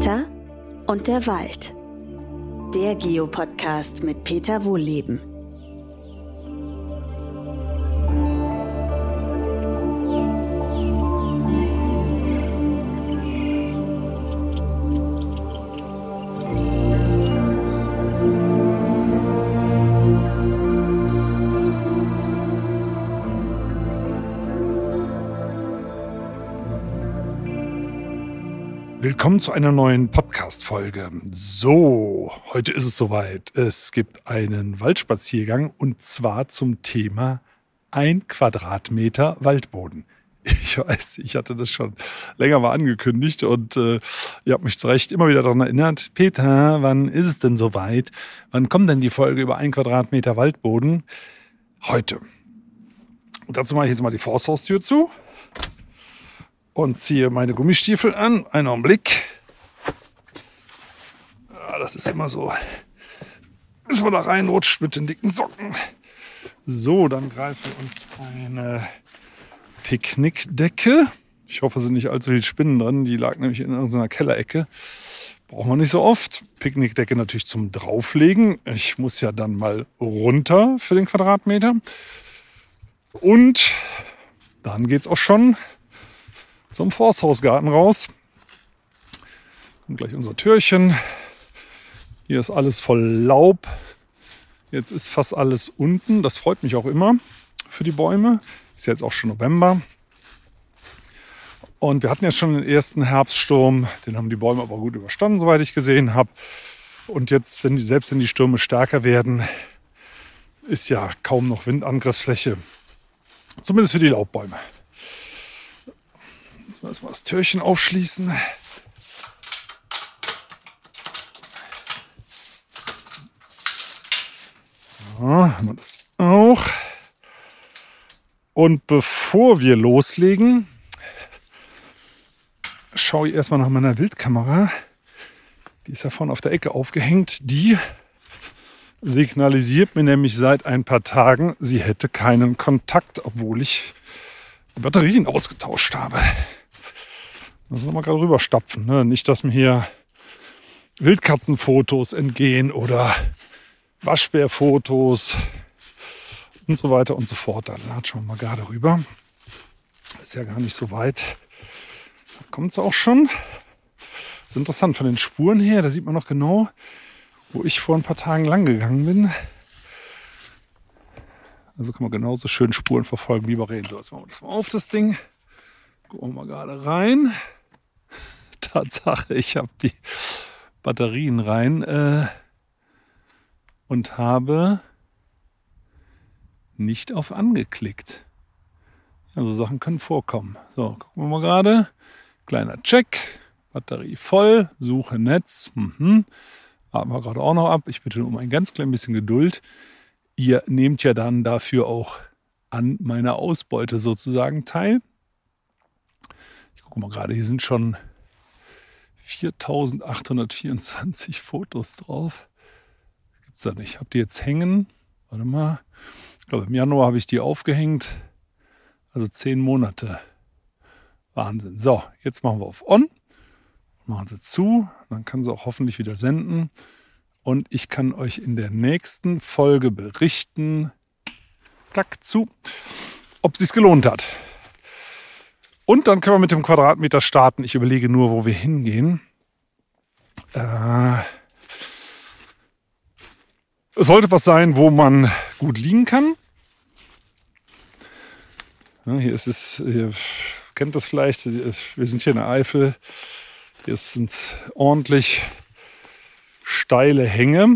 Peter und der Wald. Der Geopodcast mit Peter Wohlleben. Willkommen zu einer neuen Podcast-Folge. So, heute ist es soweit. Es gibt einen Waldspaziergang und zwar zum Thema 1 Quadratmeter Waldboden. Ich weiß, ich hatte das schon länger mal angekündigt und ihr habt mich zu Recht immer wieder daran erinnert. Peter, wann ist es denn soweit? Wann kommt denn die Folge über 1 Quadratmeter Waldboden? Heute. Und dazu mache ich jetzt mal die Forsthaustür zu. Und ziehe meine Gummistiefel an. Einen Augenblick. Ja, das ist immer so, bis man da reinrutscht mit den dicken Socken. So, dann greifen wir uns eine Picknickdecke. Ich hoffe, es sind nicht allzu viele Spinnen drin. Die lag nämlich in irgendeiner Kellerecke. Braucht man nicht so oft. Picknickdecke natürlich zum Drauflegen. Ich muss ja dann mal runter für den Quadratmeter. Und dann geht's auch schon zum Forsthausgarten raus. Und gleich unser Türchen. Hier ist alles voll Laub. Jetzt ist fast alles unten. Das freut mich auch immer für die Bäume. Ist ja jetzt auch schon November. Und wir hatten ja schon den ersten Herbststurm. Den haben die Bäume aber gut überstanden, soweit ich gesehen habe. Und jetzt, selbst wenn die Stürme stärker werden, ist ja kaum noch Windangriffsfläche. Zumindest für die Laubbäume. Jetzt mal erstmal das Türchen aufschließen. So, haben wir das auch. Und bevor wir loslegen, schaue ich erstmal nach meiner Wildkamera. Die ist ja vorne auf der Ecke aufgehängt. Die signalisiert mir nämlich seit ein paar Tagen, sie hätte keinen Kontakt, obwohl ich die Batterien ausgetauscht habe. Müssen wir mal gerade rüberstapfen, ne? Nicht, dass mir hier Wildkatzenfotos entgehen oder Waschbärfotos und so weiter und so fort. Da latschen wir mal gerade rüber. Ist ja gar nicht so weit. Da kommt es auch schon. Das ist interessant von den Spuren her. Da sieht man noch genau, wo ich vor ein paar Tagen lang gegangen bin. Also kann man genauso schön Spuren verfolgen wie bei Rehen. So, jetzt machen wir das mal auf, das Ding. Gucken wir mal gerade rein. Tatsache, ich habe die Batterien rein und habe nicht auf angeklickt. Also Sachen können vorkommen. So, gucken wir mal gerade. Kleiner Check. Batterie voll. Suche Netz. Warten wir gerade auch noch ab. Ich bitte nur um ein ganz klein bisschen Geduld. Ihr nehmt ja dann dafür auch an meiner Ausbeute sozusagen teil. Ich gucke mal gerade, hier sind schon 4.824 Fotos drauf. Gibt's da nicht. Habt ihr jetzt hängen? Warte mal. Ich glaube, im Januar habe ich die aufgehängt. Also 10 Monate. Wahnsinn. So, jetzt machen wir auf On. Machen sie zu. Dann kann sie auch hoffentlich wieder senden. Und ich kann euch in der nächsten Folge berichten, Klack zu, ob es sich gelohnt hat. Und dann können wir mit dem Quadratmeter starten. Ich überlege nur, wo wir hingehen. Es sollte was sein, wo man gut liegen kann. Ja, hier ist es, ihr kennt das vielleicht, wir sind hier in der Eifel. Hier sind ordentlich steile Hänge.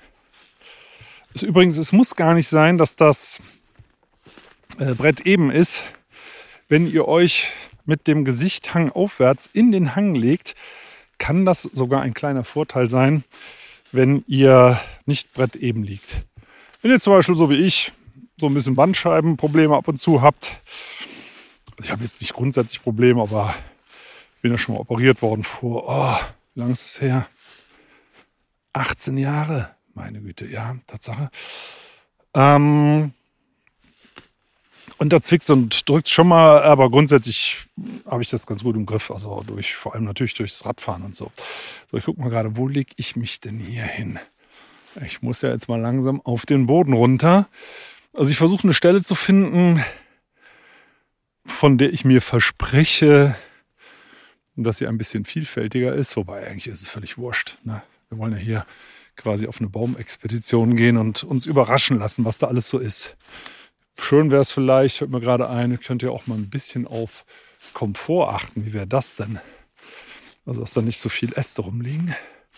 Es muss gar nicht sein, dass das Brett eben ist. Wenn ihr euch mit dem Gesicht hangaufwärts in den Hang legt, kann das sogar ein kleiner Vorteil sein, wenn ihr nicht bretteben liegt. Wenn ihr zum Beispiel so wie ich so ein bisschen Bandscheibenprobleme ab und zu habt, ich habe jetzt nicht grundsätzlich Probleme, aber bin ja schon mal operiert worden vor, wie lange ist es her? 18 Jahre, meine Güte, ja, Tatsache. Und da zwickt und drückt schon mal, aber grundsätzlich habe ich das ganz gut im Griff. Also vor allem natürlich durchs Radfahren und so. So, ich gucke mal gerade, wo lege ich mich denn hier hin? Ich muss ja jetzt mal langsam auf den Boden runter. Also ich versuche eine Stelle zu finden, von der ich mir verspreche, dass sie ein bisschen vielfältiger ist. Wobei eigentlich ist es völlig wurscht. Ne? Wir wollen ja hier quasi auf eine Baumexpedition gehen und uns überraschen lassen, was da alles so ist. Schön wäre es vielleicht, fällt mir gerade ein, könnt ihr auch mal ein bisschen auf Komfort achten. Wie wäre das denn? Also, dass da nicht so viel Äste rumliegen.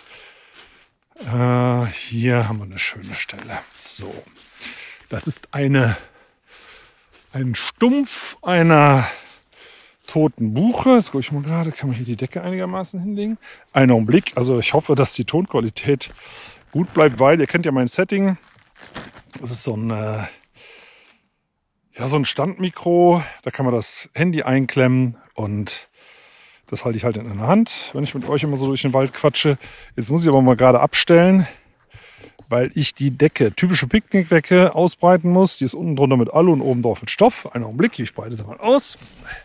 Hier haben wir eine schöne Stelle. So, das ist ein Stumpf einer toten Buche. Das gucke ich mal gerade. Kann man hier die Decke einigermaßen hinlegen? Einen Augenblick. Also ich hoffe, dass die Tonqualität gut bleibt, weil ihr kennt ja mein Setting. Das ist so ein Standmikro. Da kann man das Handy einklemmen und das halte ich halt in der Hand, wenn ich mit euch immer so durch den Wald quatsche. Jetzt muss ich aber mal gerade abstellen, weil ich die Decke, typische Picknickdecke, ausbreiten muss. Die ist unten drunter mit Alu und oben drauf mit Stoff. Einen Augenblick, ich breite sie mal aus.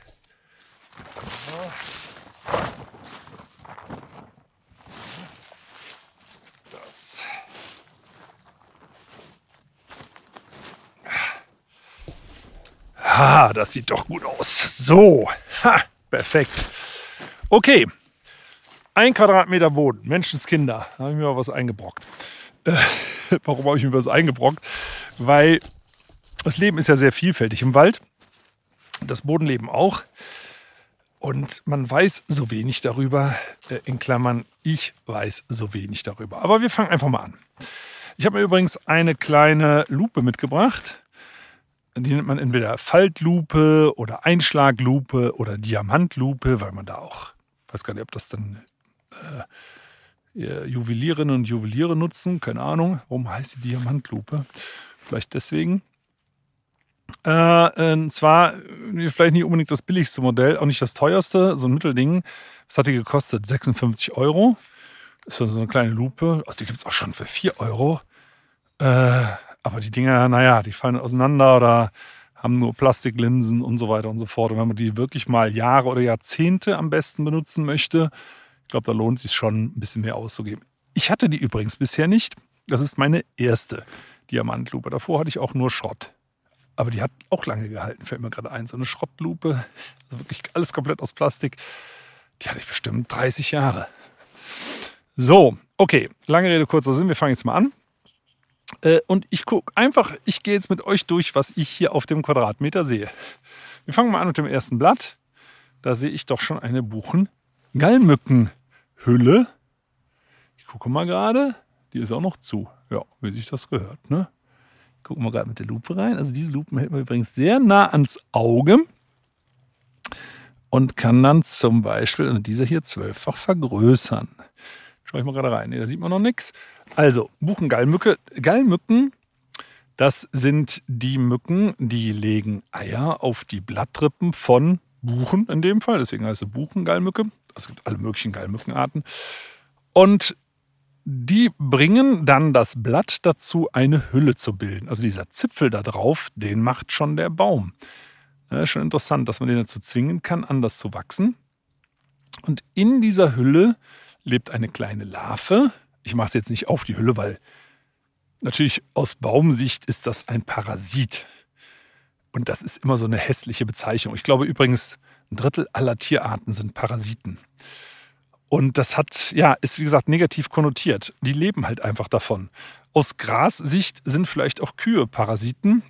Das sieht doch gut aus. So, perfekt. Okay, 1 Quadratmeter Boden, Menschenskinder. Da habe ich mir mal was eingebrockt. Warum habe ich mir was eingebrockt? Weil das Leben ist ja sehr vielfältig im Wald. Das Bodenleben auch. Und man weiß so wenig darüber. In Klammern, ich weiß so wenig darüber. Aber wir fangen einfach mal an. Ich habe mir übrigens eine kleine Lupe mitgebracht. Die nennt man entweder Faltlupe oder Einschlaglupe oder Diamantlupe, weil man da auch, ich weiß gar nicht, ob das dann Juwelierinnen und Juweliere nutzen, keine Ahnung. Warum heißt die Diamantlupe? Vielleicht deswegen. Und zwar vielleicht nicht unbedingt das billigste Modell, auch nicht das teuerste, so ein Mittelding. Das hat die gekostet 56 €. Das ist so eine kleine Lupe. Also die gibt es auch schon für 4 €. Aber die Dinger, naja, die fallen auseinander oder haben nur Plastiklinsen und so weiter und so fort. Und wenn man die wirklich mal Jahre oder Jahrzehnte am besten benutzen möchte, ich glaube, da lohnt es sich schon, ein bisschen mehr auszugeben. Ich hatte die übrigens bisher nicht. Das ist meine erste Diamantlupe. Davor hatte ich auch nur Schrott. Aber die hat auch lange gehalten, fällt mir gerade ein. So eine Schrottlupe, also wirklich alles komplett aus Plastik. Die hatte ich bestimmt 30 Jahre. So, okay, lange Rede, kurzer Sinn. Wir fangen jetzt mal an. Und ich gehe jetzt mit euch durch, was ich hier auf dem Quadratmeter sehe. Wir fangen mal an mit dem ersten Blatt. Da sehe ich doch schon eine Buchen-Gallmückenhülle. Ich gucke mal gerade. Die ist auch noch zu. Ja, wie sich das gehört, ne? Gucken wir gerade mit der Lupe rein. Also diese Lupen hält man übrigens sehr nah ans Auge und kann dann zum Beispiel diese hier 12-fach vergrößern. Schau ich mal gerade rein. Ne, da sieht man noch nichts. Also Gallmücken, das sind die Mücken, die legen Eier auf die Blattrippen von Buchen in dem Fall. Deswegen heißt es Buchengallmücke. Es gibt alle möglichen Gallmückenarten. Und die bringen dann das Blatt dazu, eine Hülle zu bilden. Also dieser Zipfel da drauf, den macht schon der Baum. Ja, schon interessant, dass man den dazu zwingen kann, anders zu wachsen. Und in dieser Hülle lebt eine kleine Larve. Ich mache es jetzt nicht auf die Hülle, weil natürlich aus Baumsicht ist das ein Parasit. Und das ist immer so eine hässliche Bezeichnung. Ich glaube übrigens, 1/3 aller Tierarten sind Parasiten. Und das ist wie gesagt negativ konnotiert. Die leben halt einfach davon. Aus Grassicht sind vielleicht auch Kühe Parasiten,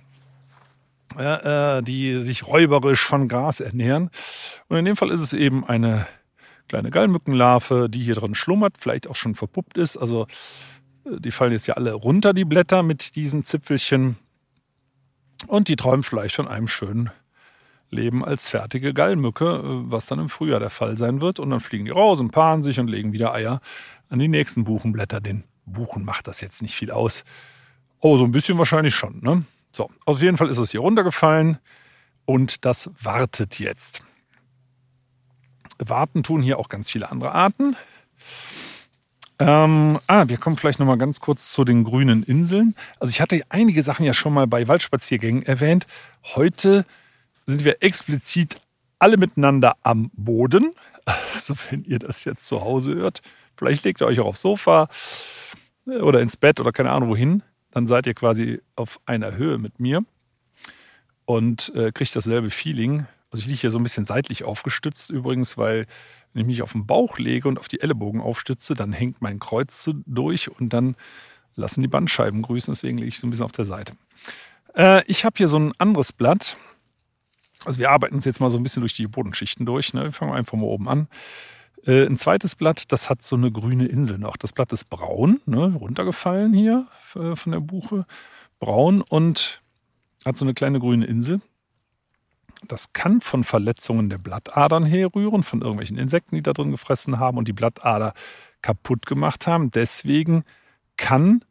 die sich räuberisch von Gras ernähren. Und in dem Fall ist es eben eine kleine Gallmückenlarve, die hier drin schlummert, vielleicht auch schon verpuppt ist. Also die fallen jetzt ja alle runter, die Blätter mit diesen Zipfelchen. Und die träumen vielleicht von einem schönen Leben als fertige Gallmücke, was dann im Frühjahr der Fall sein wird. Und dann fliegen die raus und paaren sich und legen wieder Eier an die nächsten Buchenblätter. Den Buchen macht das jetzt nicht viel aus. Oh, so ein bisschen wahrscheinlich schon, ne? So, auf jeden Fall ist es hier runtergefallen und das wartet jetzt. Warten tun hier auch ganz viele andere Arten. Wir kommen vielleicht nochmal ganz kurz zu den grünen Inseln. Also ich hatte einige Sachen ja schon mal bei Waldspaziergängen erwähnt. Heute sind wir explizit alle miteinander am Boden. Also wenn ihr das jetzt zu Hause hört, vielleicht legt ihr euch auch aufs Sofa oder ins Bett oder keine Ahnung wohin. Dann seid ihr quasi auf einer Höhe mit mir und kriegt dasselbe Feeling. Also ich liege hier so ein bisschen seitlich aufgestützt übrigens, weil wenn ich mich auf den Bauch lege und auf die Ellenbogen aufstütze, dann hängt mein Kreuz durch und dann lassen die Bandscheiben grüßen. Deswegen liege ich so ein bisschen auf der Seite. Ich habe hier so ein anderes Blatt. Also wir arbeiten uns jetzt mal so ein bisschen durch die Bodenschichten durch. Ne? Wir fangen einfach mal oben an. Ein zweites Blatt, das hat so eine grüne Insel noch. Das Blatt ist braun, ne? Runtergefallen hier von der Buche. Braun und hat so eine kleine grüne Insel. Das kann von Verletzungen der Blattadern herrühren, von irgendwelchen Insekten, die da drin gefressen haben und die Blattader kaputt gemacht haben. Deswegen kann,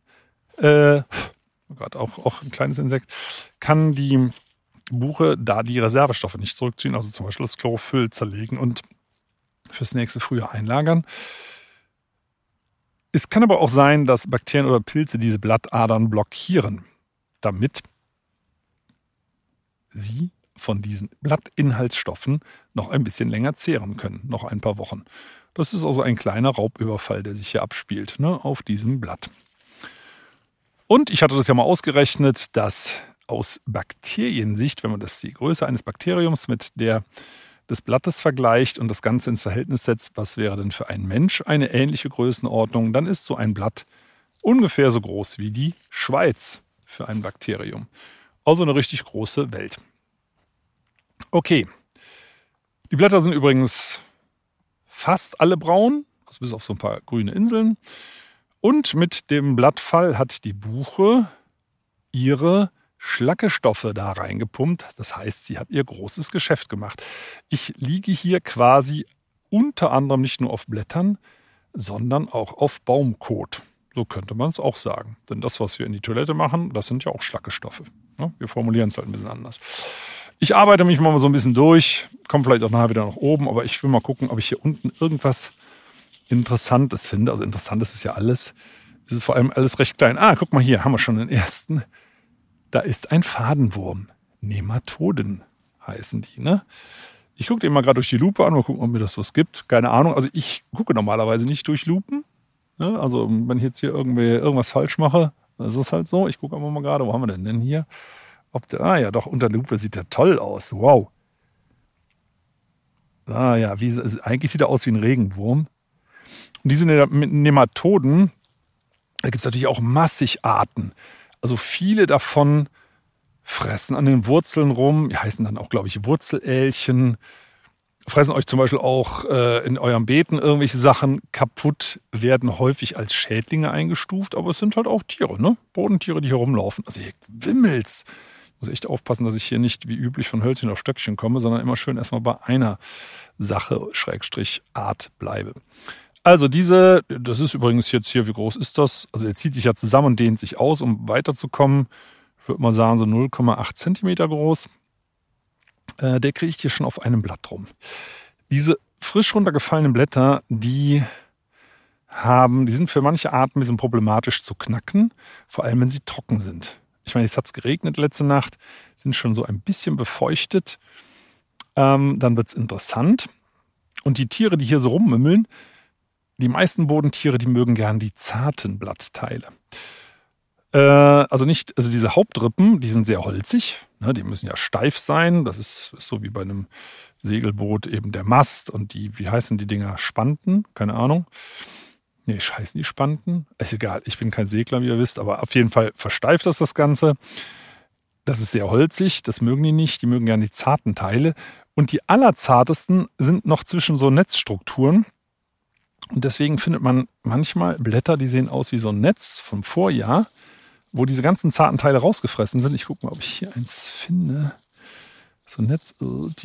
auch ein kleines Insekt, kann die Buche da die Reservestoffe nicht zurückziehen, also zum Beispiel das Chlorophyll zerlegen und fürs nächste Frühjahr einlagern. Es kann aber auch sein, dass Bakterien oder Pilze diese Blattadern blockieren, damit sie von diesen Blattinhaltsstoffen noch ein bisschen länger zehren können, noch ein paar Wochen. Das ist also ein kleiner Raubüberfall, der sich hier abspielt, ne, auf diesem Blatt. Und ich hatte das ja mal ausgerechnet, dass aus Bakteriensicht, wenn man die Größe eines Bakteriums mit der des Blattes vergleicht und das Ganze ins Verhältnis setzt, was wäre denn für einen Mensch eine ähnliche Größenordnung, dann ist so ein Blatt ungefähr so groß wie die Schweiz für ein Bakterium. Also eine richtig große Welt. Okay, die Blätter sind übrigens fast alle braun, also bis auf so ein paar grüne Inseln. Und mit dem Blattfall hat die Buche ihre Schlackestoffe da reingepumpt. Das heißt, sie hat ihr großes Geschäft gemacht. Ich liege hier quasi unter anderem nicht nur auf Blättern, sondern auch auf Baumkot. So könnte man es auch sagen. Denn das, was wir in die Toilette machen, das sind ja auch Schlackestoffe. Wir formulieren es halt ein bisschen anders. Ich arbeite mich mal so ein bisschen durch, komme vielleicht auch nachher wieder nach oben, aber ich will mal gucken, ob ich hier unten irgendwas Interessantes finde. Also interessant ist es ja alles. Es ist vor allem alles recht klein. Guck mal hier, haben wir schon den ersten. Da ist ein Fadenwurm. Nematoden heißen die, ne? Ich gucke den mal gerade durch die Lupe an, mal gucken, ob mir das was gibt. Keine Ahnung. Also ich gucke normalerweise nicht durch Lupen. Ne? Also wenn ich jetzt hier irgendwas falsch mache, das ist halt so. Ich gucke aber mal gerade, wo haben wir denn hier? Unter Lupe sieht der toll aus. Wow. Eigentlich sieht er aus wie ein Regenwurm. Und diese Nematoden, da gibt es natürlich auch massig Arten. Also viele davon fressen an den Wurzeln rum. Die heißen dann auch, glaube ich, Wurzelelchen. Fressen euch zum Beispiel auch in eurem Beeten irgendwelche Sachen kaputt, werden häufig als Schädlinge eingestuft. Aber es sind halt auch Tiere, ne? Bodentiere, die hier rumlaufen. Also hier wimmelt's. Ich muss echt aufpassen, dass ich hier nicht wie üblich von Hölzchen auf Stöckchen komme, sondern immer schön erstmal bei einer Sache, Art bleibe. Also das ist übrigens jetzt hier, wie groß ist das? Also er zieht sich ja zusammen und dehnt sich aus, um weiterzukommen. Ich würde mal sagen, so 0,8 Zentimeter groß. Der kriegt hier schon auf einem Blatt rum. Diese frisch runtergefallenen Blätter, die sind für manche Arten ein bisschen problematisch zu knacken, vor allem wenn sie trocken sind. Ich meine, es hat geregnet letzte Nacht, sind schon so ein bisschen befeuchtet. Dann wird es interessant. Und die Tiere, die hier so rummümmeln, die meisten Bodentiere, die mögen gern die zarten Blattteile. Also diese Hauptrippen, die sind sehr holzig. Ne, die müssen ja steif sein. Das ist so wie bei einem Segelboot eben der Mast und wie heißen die Dinger? Spanten? Keine Ahnung. Nee, heißen die Spanten? Ist egal, ich bin kein Segler, wie ihr wisst, aber auf jeden Fall versteift das Ganze. Das ist sehr holzig, das mögen die nicht. Die mögen gerne die zarten Teile. Und die allerzartesten sind noch zwischen so Netzstrukturen. Und deswegen findet man manchmal Blätter, die sehen aus wie so ein Netz vom Vorjahr, wo diese ganzen zarten Teile rausgefressen sind. Ich gucke mal, ob ich hier eins finde. So ein Netz,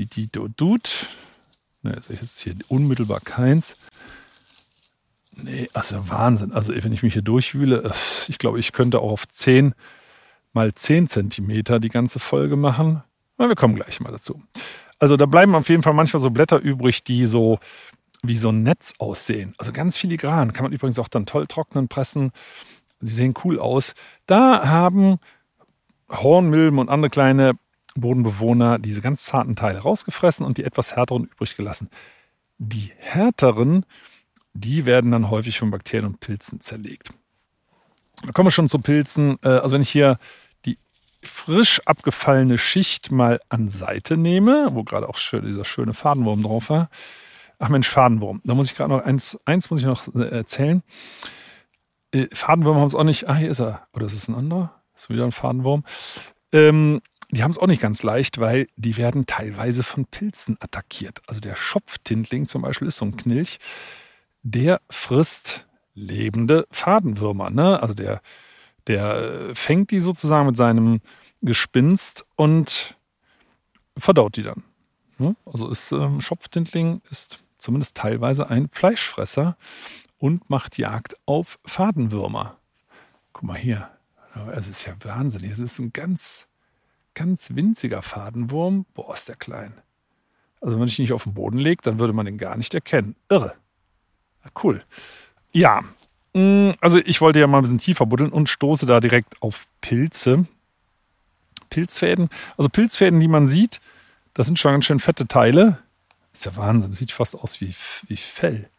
Ne, also jetzt hier unmittelbar keins. Nee, also Wahnsinn. Also wenn ich mich hier durchwühle, ich glaube, ich könnte auch auf 10 mal 10 Zentimeter die ganze Folge machen. Na, wir kommen gleich mal dazu. Also da bleiben auf jeden Fall manchmal so Blätter übrig, die so wie so ein Netz aussehen. Also ganz filigran. Kann man übrigens auch dann toll trocknen, pressen. Die sehen cool aus. Da haben Hornmilben und andere kleine Bodenbewohner diese ganz zarten Teile rausgefressen und die etwas härteren übrig gelassen. Die härteren, die werden dann häufig von Bakterien und Pilzen zerlegt. Da kommen wir schon zu Pilzen. Also wenn ich hier die frisch abgefallene Schicht mal an Seite nehme, wo gerade auch dieser schöne Fadenwurm drauf war. Ach Mensch, Fadenwurm. Da muss ich gerade noch eins muss ich noch erzählen. Fadenwürmer haben es auch nicht. Ah, hier ist er. Oder ist es ein anderer? Ist wieder ein Fadenwurm. Die haben es auch nicht ganz leicht, weil die werden teilweise von Pilzen attackiert. Also der Schopftintling zum Beispiel ist so ein Knilch, der frisst lebende Fadenwürmer. Ne? Also der fängt die sozusagen mit seinem Gespinst und verdaut die dann. Ne? Also Schopftintling ist zumindest teilweise ein Fleischfresser und macht Jagd auf Fadenwürmer. Guck mal hier. Es ist ja wahnsinnig. Es ist ein ganz winziger Fadenwurm. Boah, ist der klein. Also wenn man sich nicht auf den Boden legt, dann würde man den gar nicht erkennen. Irre. Cool. Ja, also ich wollte ja mal ein bisschen tiefer buddeln und stoße da direkt auf Pilze. Pilzfäden. Also Pilzfäden, die man sieht, das sind schon ganz schön fette Teile. Ist ja Wahnsinn. Das sieht fast aus wie Fell.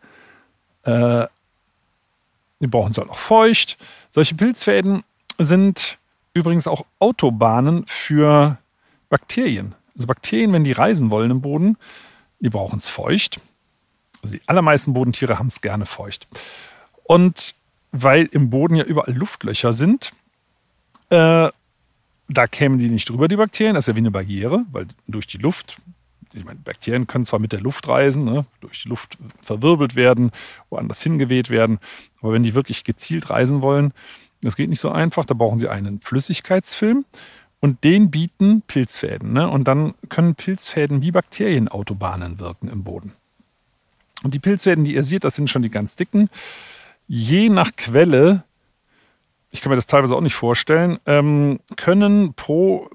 Die brauchen es halt auch feucht. Solche Pilzfäden sind übrigens auch Autobahnen für Bakterien. Also Bakterien, wenn die reisen wollen im Boden, die brauchen es feucht. Also die allermeisten Bodentiere haben es gerne feucht. Und weil im Boden ja überall Luftlöcher sind, da kämen die nicht drüber, die Bakterien. Das ist ja wie eine Barriere, weil durch die Luft, ich meine, Bakterien können zwar mit der Luft reisen, ne, durch die Luft verwirbelt werden, woanders hingeweht werden, aber wenn die wirklich gezielt reisen wollen, das geht nicht so einfach, da brauchen sie einen Flüssigkeitsfilm und den bieten Pilzfäden. Ne? Und dann können Pilzfäden wie Bakterienautobahnen wirken im Boden. Und die Pilzfäden, die ihr seht, das sind schon die ganz dicken. Je nach Quelle, ich kann mir das teilweise auch nicht vorstellen, können pro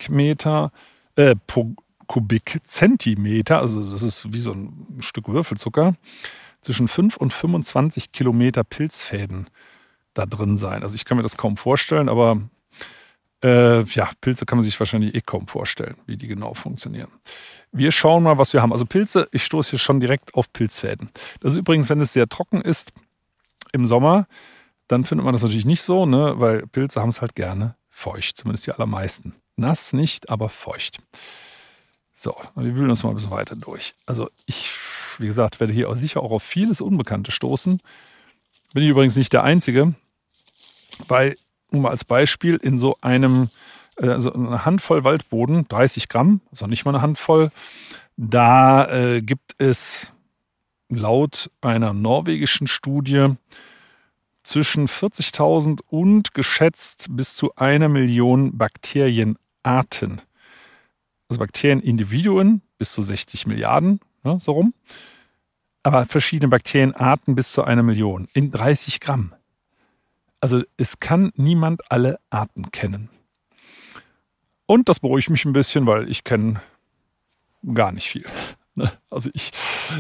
Kubikzentimeter, also das ist wie so ein Stück Würfelzucker, zwischen 5 und 25 Kilometer Pilzfäden da drin sein. Also ich kann mir das kaum vorstellen, aber Pilze kann man sich wahrscheinlich kaum vorstellen, wie die genau funktionieren. Wir schauen mal, was wir haben. Also Pilze, ich stoße hier schon direkt auf Pilzfäden. Das ist übrigens, wenn es sehr trocken ist im Sommer, dann findet man das natürlich nicht so, ne? Weil Pilze haben es halt gerne feucht, zumindest die allermeisten. Nass nicht, aber feucht. So, wir wühlen uns mal ein bisschen weiter durch. Also ich, wie gesagt, werde hier auch sicher auch auf vieles Unbekannte stoßen. Bin ich übrigens nicht der Einzige, weil, nur mal als Beispiel, in so einem, also eine Handvoll Waldboden, 30 Gramm, also nicht mal eine Handvoll, da gibt es laut einer norwegischen Studie zwischen 40.000 und geschätzt bis zu 1 Million Bakterienarten. Also Bakterienindividuen bis zu 60 Milliarden, ne, so rum. Aber verschiedene Bakterienarten bis zu 1 Million in 30 Gramm. Also es kann niemand alle Arten kennen. Und das beruhigt mich ein bisschen, weil ich kenne gar nicht viel. Also ich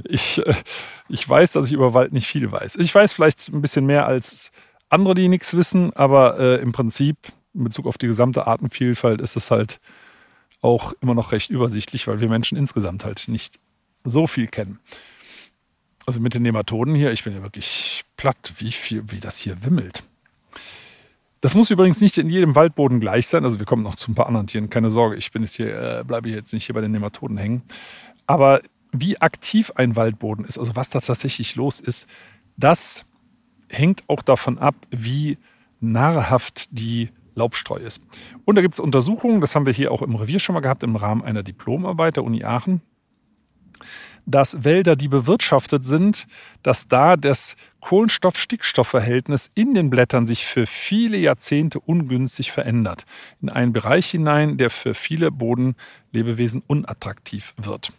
weiß, dass ich über Wald nicht viel weiß. Ich weiß vielleicht ein bisschen mehr als andere, die nichts wissen, aber im Prinzip in Bezug auf die gesamte Artenvielfalt ist es halt auch immer noch recht übersichtlich, weil wir Menschen insgesamt halt nicht so viel kennen. Also mit den Nematoden hier, ich bin ja wirklich platt, wie das hier wimmelt. Das muss übrigens nicht in jedem Waldboden gleich sein. Also wir kommen noch zu ein paar anderen Tieren, keine Sorge. Ich bin jetzt hier, bleibe jetzt nicht hier bei den Nematoden hängen. Aber wie aktiv ein Waldboden ist, also was da tatsächlich los ist, das hängt auch davon ab, wie nahrhaft die Laubstreu ist. Und da gibt es Untersuchungen, das haben wir hier auch im Revier schon mal gehabt, im Rahmen einer Diplomarbeit der Uni Aachen, dass Wälder, die bewirtschaftet sind, dass da das Kohlenstoff-Stickstoff-Verhältnis in den Blättern sich für viele Jahrzehnte ungünstig verändert. In einen Bereich hinein, der für viele Bodenlebewesen unattraktiv wird.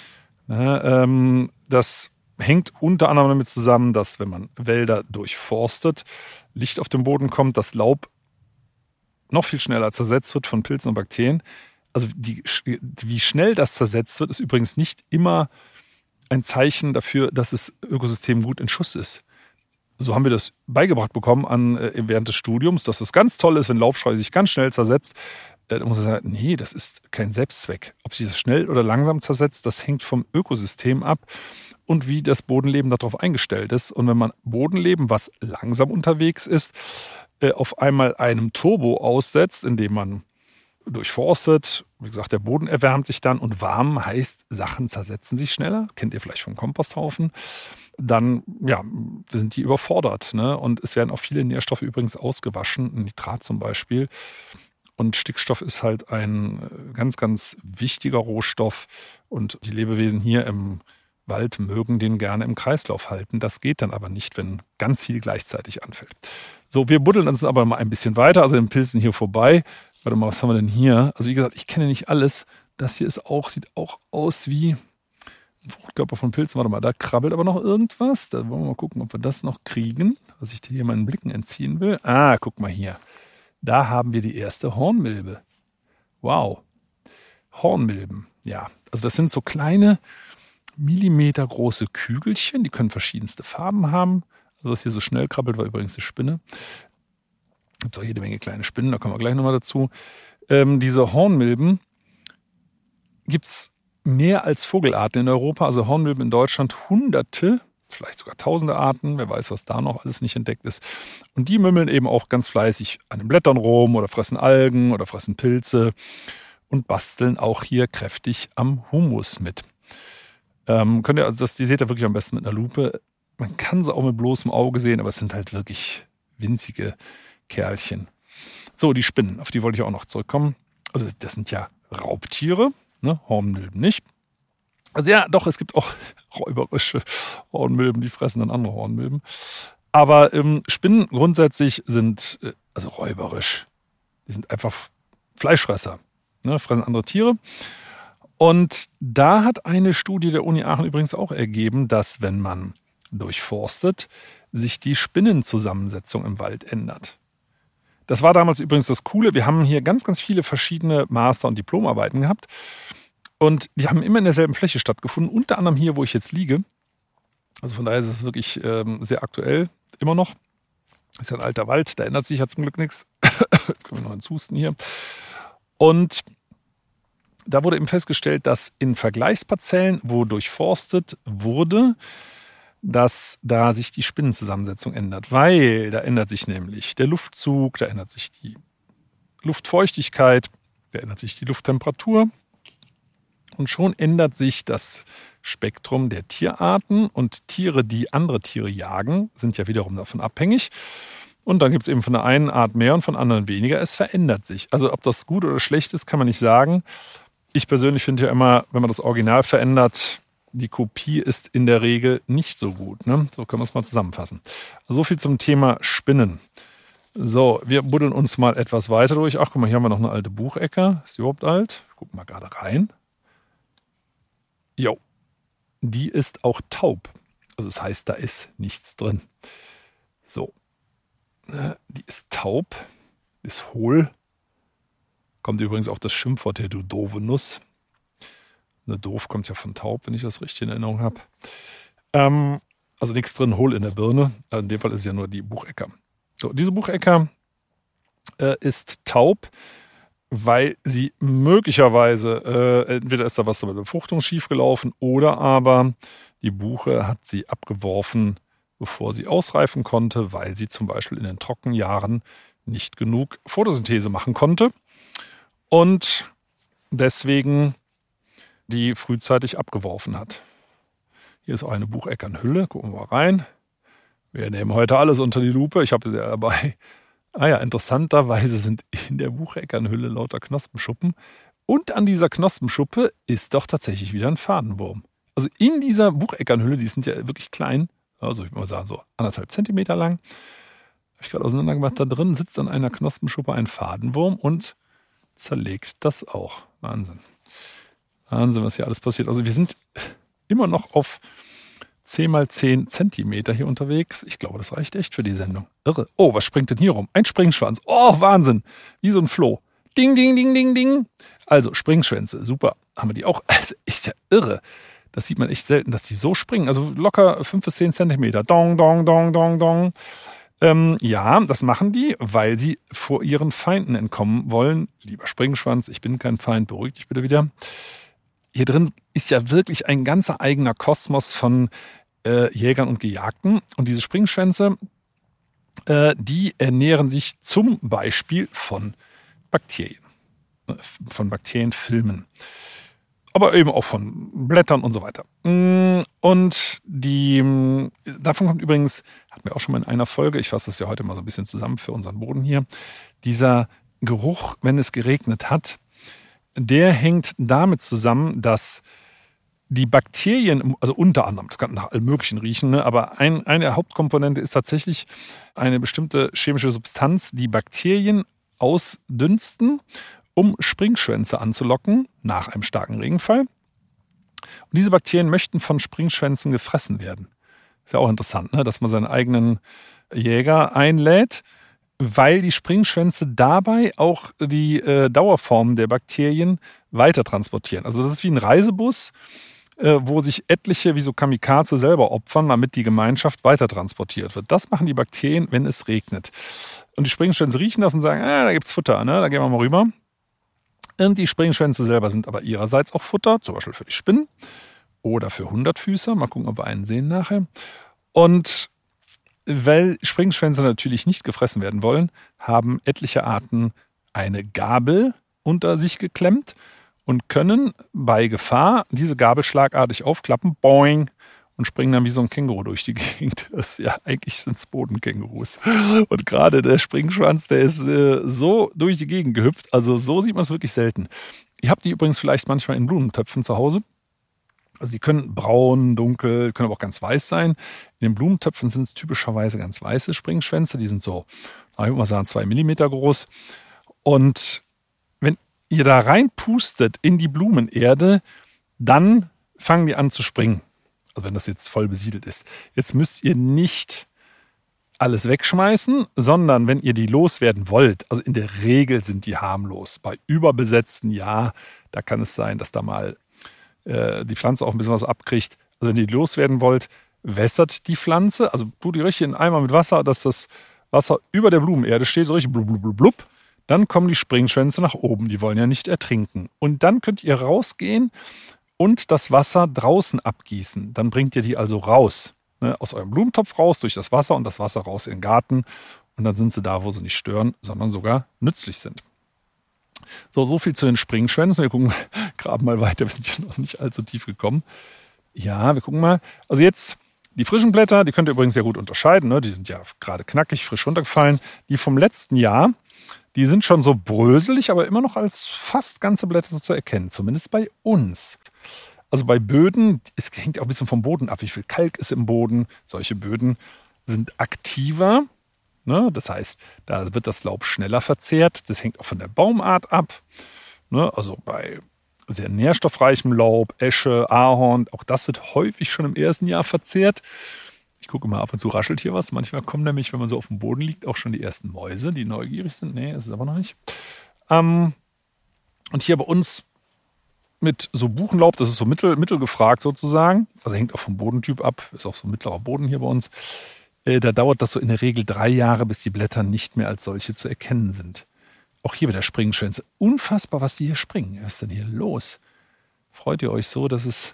Das hängt unter anderem damit zusammen, dass wenn man Wälder durchforstet, Licht auf den Boden kommt, das Laub noch viel schneller zersetzt wird von Pilzen und Bakterien. Also wie schnell das zersetzt wird, ist übrigens nicht immer ein Zeichen dafür, dass das Ökosystem gut in Schuss ist. So haben wir das beigebracht bekommen während des Studiums, dass es ganz toll ist, wenn Laubstreu sich ganz schnell zersetzt. Da muss ich sagen, nee, das ist kein Selbstzweck. Ob sich das schnell oder langsam zersetzt, das hängt vom Ökosystem ab und wie das Bodenleben darauf eingestellt ist. Und wenn man Bodenleben, was langsam unterwegs ist, auf einmal einem Turbo aussetzt, indem man durchforstet, wie gesagt, der Boden erwärmt sich dann und warm heißt, Sachen zersetzen sich schneller, kennt ihr vielleicht vom Komposthaufen, dann sind die überfordert. Ne? Und es werden auch viele Nährstoffe übrigens ausgewaschen, Nitrat zum Beispiel. Und Stickstoff ist halt ein ganz, ganz wichtiger Rohstoff und die Lebewesen hier im Wald mögen den gerne im Kreislauf halten. Das geht dann aber nicht, wenn ganz viel gleichzeitig anfällt. So, wir buddeln uns aber mal ein bisschen weiter, also den Pilzen hier vorbei. Warte mal, was haben wir denn hier? Also wie gesagt, ich kenne nicht alles. Das hier sieht auch aus wie ein Fruchtkörper von Pilzen. Warte mal, da krabbelt aber noch irgendwas. Da wollen wir mal gucken, ob wir das noch kriegen, was ich dir hier meinen Blicken entziehen will. Guck mal hier. Da haben wir die erste Hornmilbe. Wow. Hornmilben, ja. Also das sind so kleine, millimetergroße Kügelchen. Die können verschiedenste Farben haben. Also was hier so schnell krabbelt, war übrigens eine Spinne. Gibt es auch jede Menge kleine Spinnen, da kommen wir gleich nochmal dazu. Diese Hornmilben gibt es mehr als Vogelarten in Europa. Also Hornmilben in Deutschland Hunderte, vielleicht sogar Tausende Arten. Wer weiß, was da noch alles nicht entdeckt ist. Und die mümmeln eben auch ganz fleißig an den Blättern rum oder fressen Algen oder fressen Pilze und basteln auch hier kräftig am Humus mit. Die seht ihr wirklich am besten mit einer Lupe. Man kann sie auch mit bloßem Auge sehen, aber es sind halt wirklich winzige Kerlchen. So, die Spinnen, auf die wollte ich auch noch zurückkommen. Also das sind ja Raubtiere, ne? Hornmilben nicht. Also ja, doch, es gibt auch räuberische Hornmilben, die fressen dann andere Hornmilben. Aber Spinnen grundsätzlich sind also räuberisch. Die sind einfach Fleischfresser, ne? Fressen andere Tiere. Und da hat eine Studie der Uni Aachen übrigens auch ergeben, dass wenn man durchforstet, sich die Spinnenzusammensetzung im Wald ändert. Das war damals übrigens das Coole. Wir haben hier ganz, ganz viele verschiedene Master- und Diplomarbeiten gehabt. Und die haben immer in derselben Fläche stattgefunden, unter anderem hier, wo ich jetzt liege. Also von daher ist es wirklich sehr aktuell, immer noch. Ist ja ein alter Wald, da ändert sich ja zum Glück nichts. Jetzt können wir noch hinzusten hier. Und da wurde eben festgestellt, dass in Vergleichsparzellen, wo durchforstet wurde, dass da sich die Spinnenzusammensetzung ändert. Weil da ändert sich nämlich der Luftzug, da ändert sich die Luftfeuchtigkeit, da ändert sich die Lufttemperatur. Und schon ändert sich das Spektrum der Tierarten. Und Tiere, die andere Tiere jagen, sind ja wiederum davon abhängig. Und dann gibt es eben von der einen Art mehr und von anderen weniger. Es verändert sich. Also ob das gut oder schlecht ist, kann man nicht sagen. Ich persönlich finde ja immer, wenn man das Original verändert, die Kopie ist in der Regel nicht so gut. Ne? So können wir es mal zusammenfassen. So viel zum Thema Spinnen. So, wir buddeln uns mal etwas weiter durch. Ach, guck mal, hier haben wir noch eine alte Buchecke. Ist die überhaupt alt? Gucken wir gerade rein. Jo, die ist auch taub. Also das heißt, da ist nichts drin. So, die ist taub, ist hohl. Kommt übrigens auch das Schimpfwort her, du doofe Nuss. Eine doof kommt ja von taub, wenn ich das richtig in Erinnerung habe. Also nichts drin, hohl in der Birne. In dem Fall ist es ja nur die Buchecker. So, diese Buchecker ist taub, weil sie möglicherweise, entweder ist da was mit der Befruchtung schiefgelaufen oder aber die Buche hat sie abgeworfen, bevor sie ausreifen konnte, weil sie zum Beispiel in den Trockenjahren nicht genug Photosynthese machen konnte und deswegen die frühzeitig abgeworfen hat. Hier ist auch eine Bucheckernhülle. Gucken wir mal rein. Wir nehmen heute alles unter die Lupe. Ich habe sie ja dabei. Interessanterweise sind in der Bucheckernhülle lauter Knospenschuppen. Und an dieser Knospenschuppe ist doch tatsächlich wieder ein Fadenwurm. Also in dieser Bucheckernhülle, die sind ja wirklich klein, also ich würde mal sagen so 1,5 Zentimeter lang, habe ich gerade auseinander gemacht, da drin sitzt an einer Knospenschuppe ein Fadenwurm und zerlegt das auch. Wahnsinn. Wahnsinn, was hier alles passiert. Also wir sind immer noch auf 10 mal 10 Zentimeter hier unterwegs. Ich glaube, das reicht echt für die Sendung. Irre. Oh, was springt denn hier rum? Ein Springschwanz. Oh, Wahnsinn. Wie so ein Floh. Ding, ding, ding, ding, ding. Also Springschwänze, super. Haben wir die auch. Also, ist ja irre. Das sieht man echt selten, dass die so springen. Also locker 5 bis 10 Zentimeter. Dong, dong, dong, dong, dong. Ja, das machen die, weil sie vor ihren Feinden entkommen wollen. Lieber Springschwanz, ich bin kein Feind, beruhig dich bitte wieder. Hier drin ist ja wirklich ein ganzer eigener Kosmos von Jägern und Gejagten. Und diese Springschwänze, die ernähren sich zum Beispiel von Bakterien, von Bakterienfilmen. Aber eben auch von Blättern und so weiter. Und davon kommt übrigens, hatten wir auch schon mal in einer Folge, ich fasse das ja heute mal so ein bisschen zusammen für unseren Boden hier, dieser Geruch, wenn es geregnet hat, der hängt damit zusammen, dass die Bakterien, also unter anderem, das kann nach allem Möglichen riechen, ne, aber eine Hauptkomponente ist tatsächlich eine bestimmte chemische Substanz, die Bakterien ausdünsten, um Springschwänze anzulocken nach einem starken Regenfall. Und diese Bakterien möchten von Springschwänzen gefressen werden. Ist ja auch interessant, ne? Dass man seinen eigenen Jäger einlädt, weil die Springschwänze dabei auch die Dauerformen der Bakterien weiter transportieren. Also das ist wie ein Reisebus, wo sich etliche wie so Kamikaze selber opfern, damit die Gemeinschaft weiter transportiert wird. Das machen die Bakterien, wenn es regnet. Und die Springschwänze riechen das und sagen, da gibt's Futter, ne? Da gehen wir mal rüber. Und die Springschwänze selber sind aber ihrerseits auch Futter, zum Beispiel für die Spinnen oder für Hundertfüßer. Mal gucken, ob wir einen sehen nachher. Und weil Springschwänze natürlich nicht gefressen werden wollen, haben etliche Arten eine Gabel unter sich geklemmt und können bei Gefahr diese Gabel schlagartig aufklappen, boing, und springen dann wie so ein Känguru durch die Gegend. Eigentlich sind es Bodenkängurus. Und gerade der Springschwanz, der ist so durch die Gegend gehüpft. Also so sieht man es wirklich selten. Ihr habt die übrigens vielleicht manchmal in Blumentöpfen zu Hause. Also die können braun, dunkel, können aber auch ganz weiß sein. In den Blumentöpfen sind es typischerweise ganz weiße Springschwänze. Die sind so, ich würde mal sagen, 2 Millimeter groß. Und wenn ihr da reinpustet in die Blumenerde, dann fangen die an zu springen. Also wenn das jetzt voll besiedelt ist. Jetzt müsst ihr nicht alles wegschmeißen, sondern wenn ihr die loswerden wollt, also in der Regel sind die harmlos. Bei überbesetzten, ja, da kann es sein, dass da mal die Pflanze auch ein bisschen was abkriegt. Also wenn ihr die loswerden wollt, wässert die Pflanze, also tut die richtig in einen Eimer mit Wasser, dass das Wasser über der Blumenerde steht, so richtig blub, blub, blub, blub. Dann kommen die Springschwänze nach oben, die wollen ja nicht ertrinken. Und dann könnt ihr rausgehen und das Wasser draußen abgießen. Dann bringt ihr die also raus, ne, aus eurem Blumentopf raus, durch das Wasser und das Wasser raus in den Garten. Und dann sind sie da, wo sie nicht stören, sondern sogar nützlich sind. So viel zu den Springschwänzen. Wir gucken, graben mal weiter, wir sind ja noch nicht allzu tief gekommen. Ja, wir gucken mal. Also jetzt die frischen Blätter, die könnt ihr übrigens sehr gut unterscheiden. Ne? Die sind ja gerade knackig, frisch runtergefallen. Die vom letzten Jahr, die sind schon so bröselig, aber immer noch als fast ganze Blätter zu erkennen, zumindest bei uns. Also bei Böden, es hängt auch ein bisschen vom Boden ab, wie viel Kalk ist im Boden. Solche Böden sind aktiver. Ne? Das heißt, da wird das Laub schneller verzehrt. Das hängt auch von der Baumart ab. Ne? Also bei sehr nährstoffreichem Laub, Esche, Ahorn, auch das wird häufig schon im ersten Jahr verzehrt. Ich gucke mal, ab und zu raschelt hier was. Manchmal kommen nämlich, wenn man so auf dem Boden liegt, auch schon die ersten Mäuse, die neugierig sind. Nee, ist es aber noch nicht. Und hier bei uns mit so Buchenlaub, das ist so mittel gefragt sozusagen. Also hängt auch vom Bodentyp ab. Ist auch so ein mittlerer Boden hier bei uns. Da dauert das so in der Regel 3 Jahre, bis die Blätter nicht mehr als solche zu erkennen sind. Auch hier wieder Springschwänze. Unfassbar, was die hier springen. Was ist denn hier los? Freut ihr euch so, dass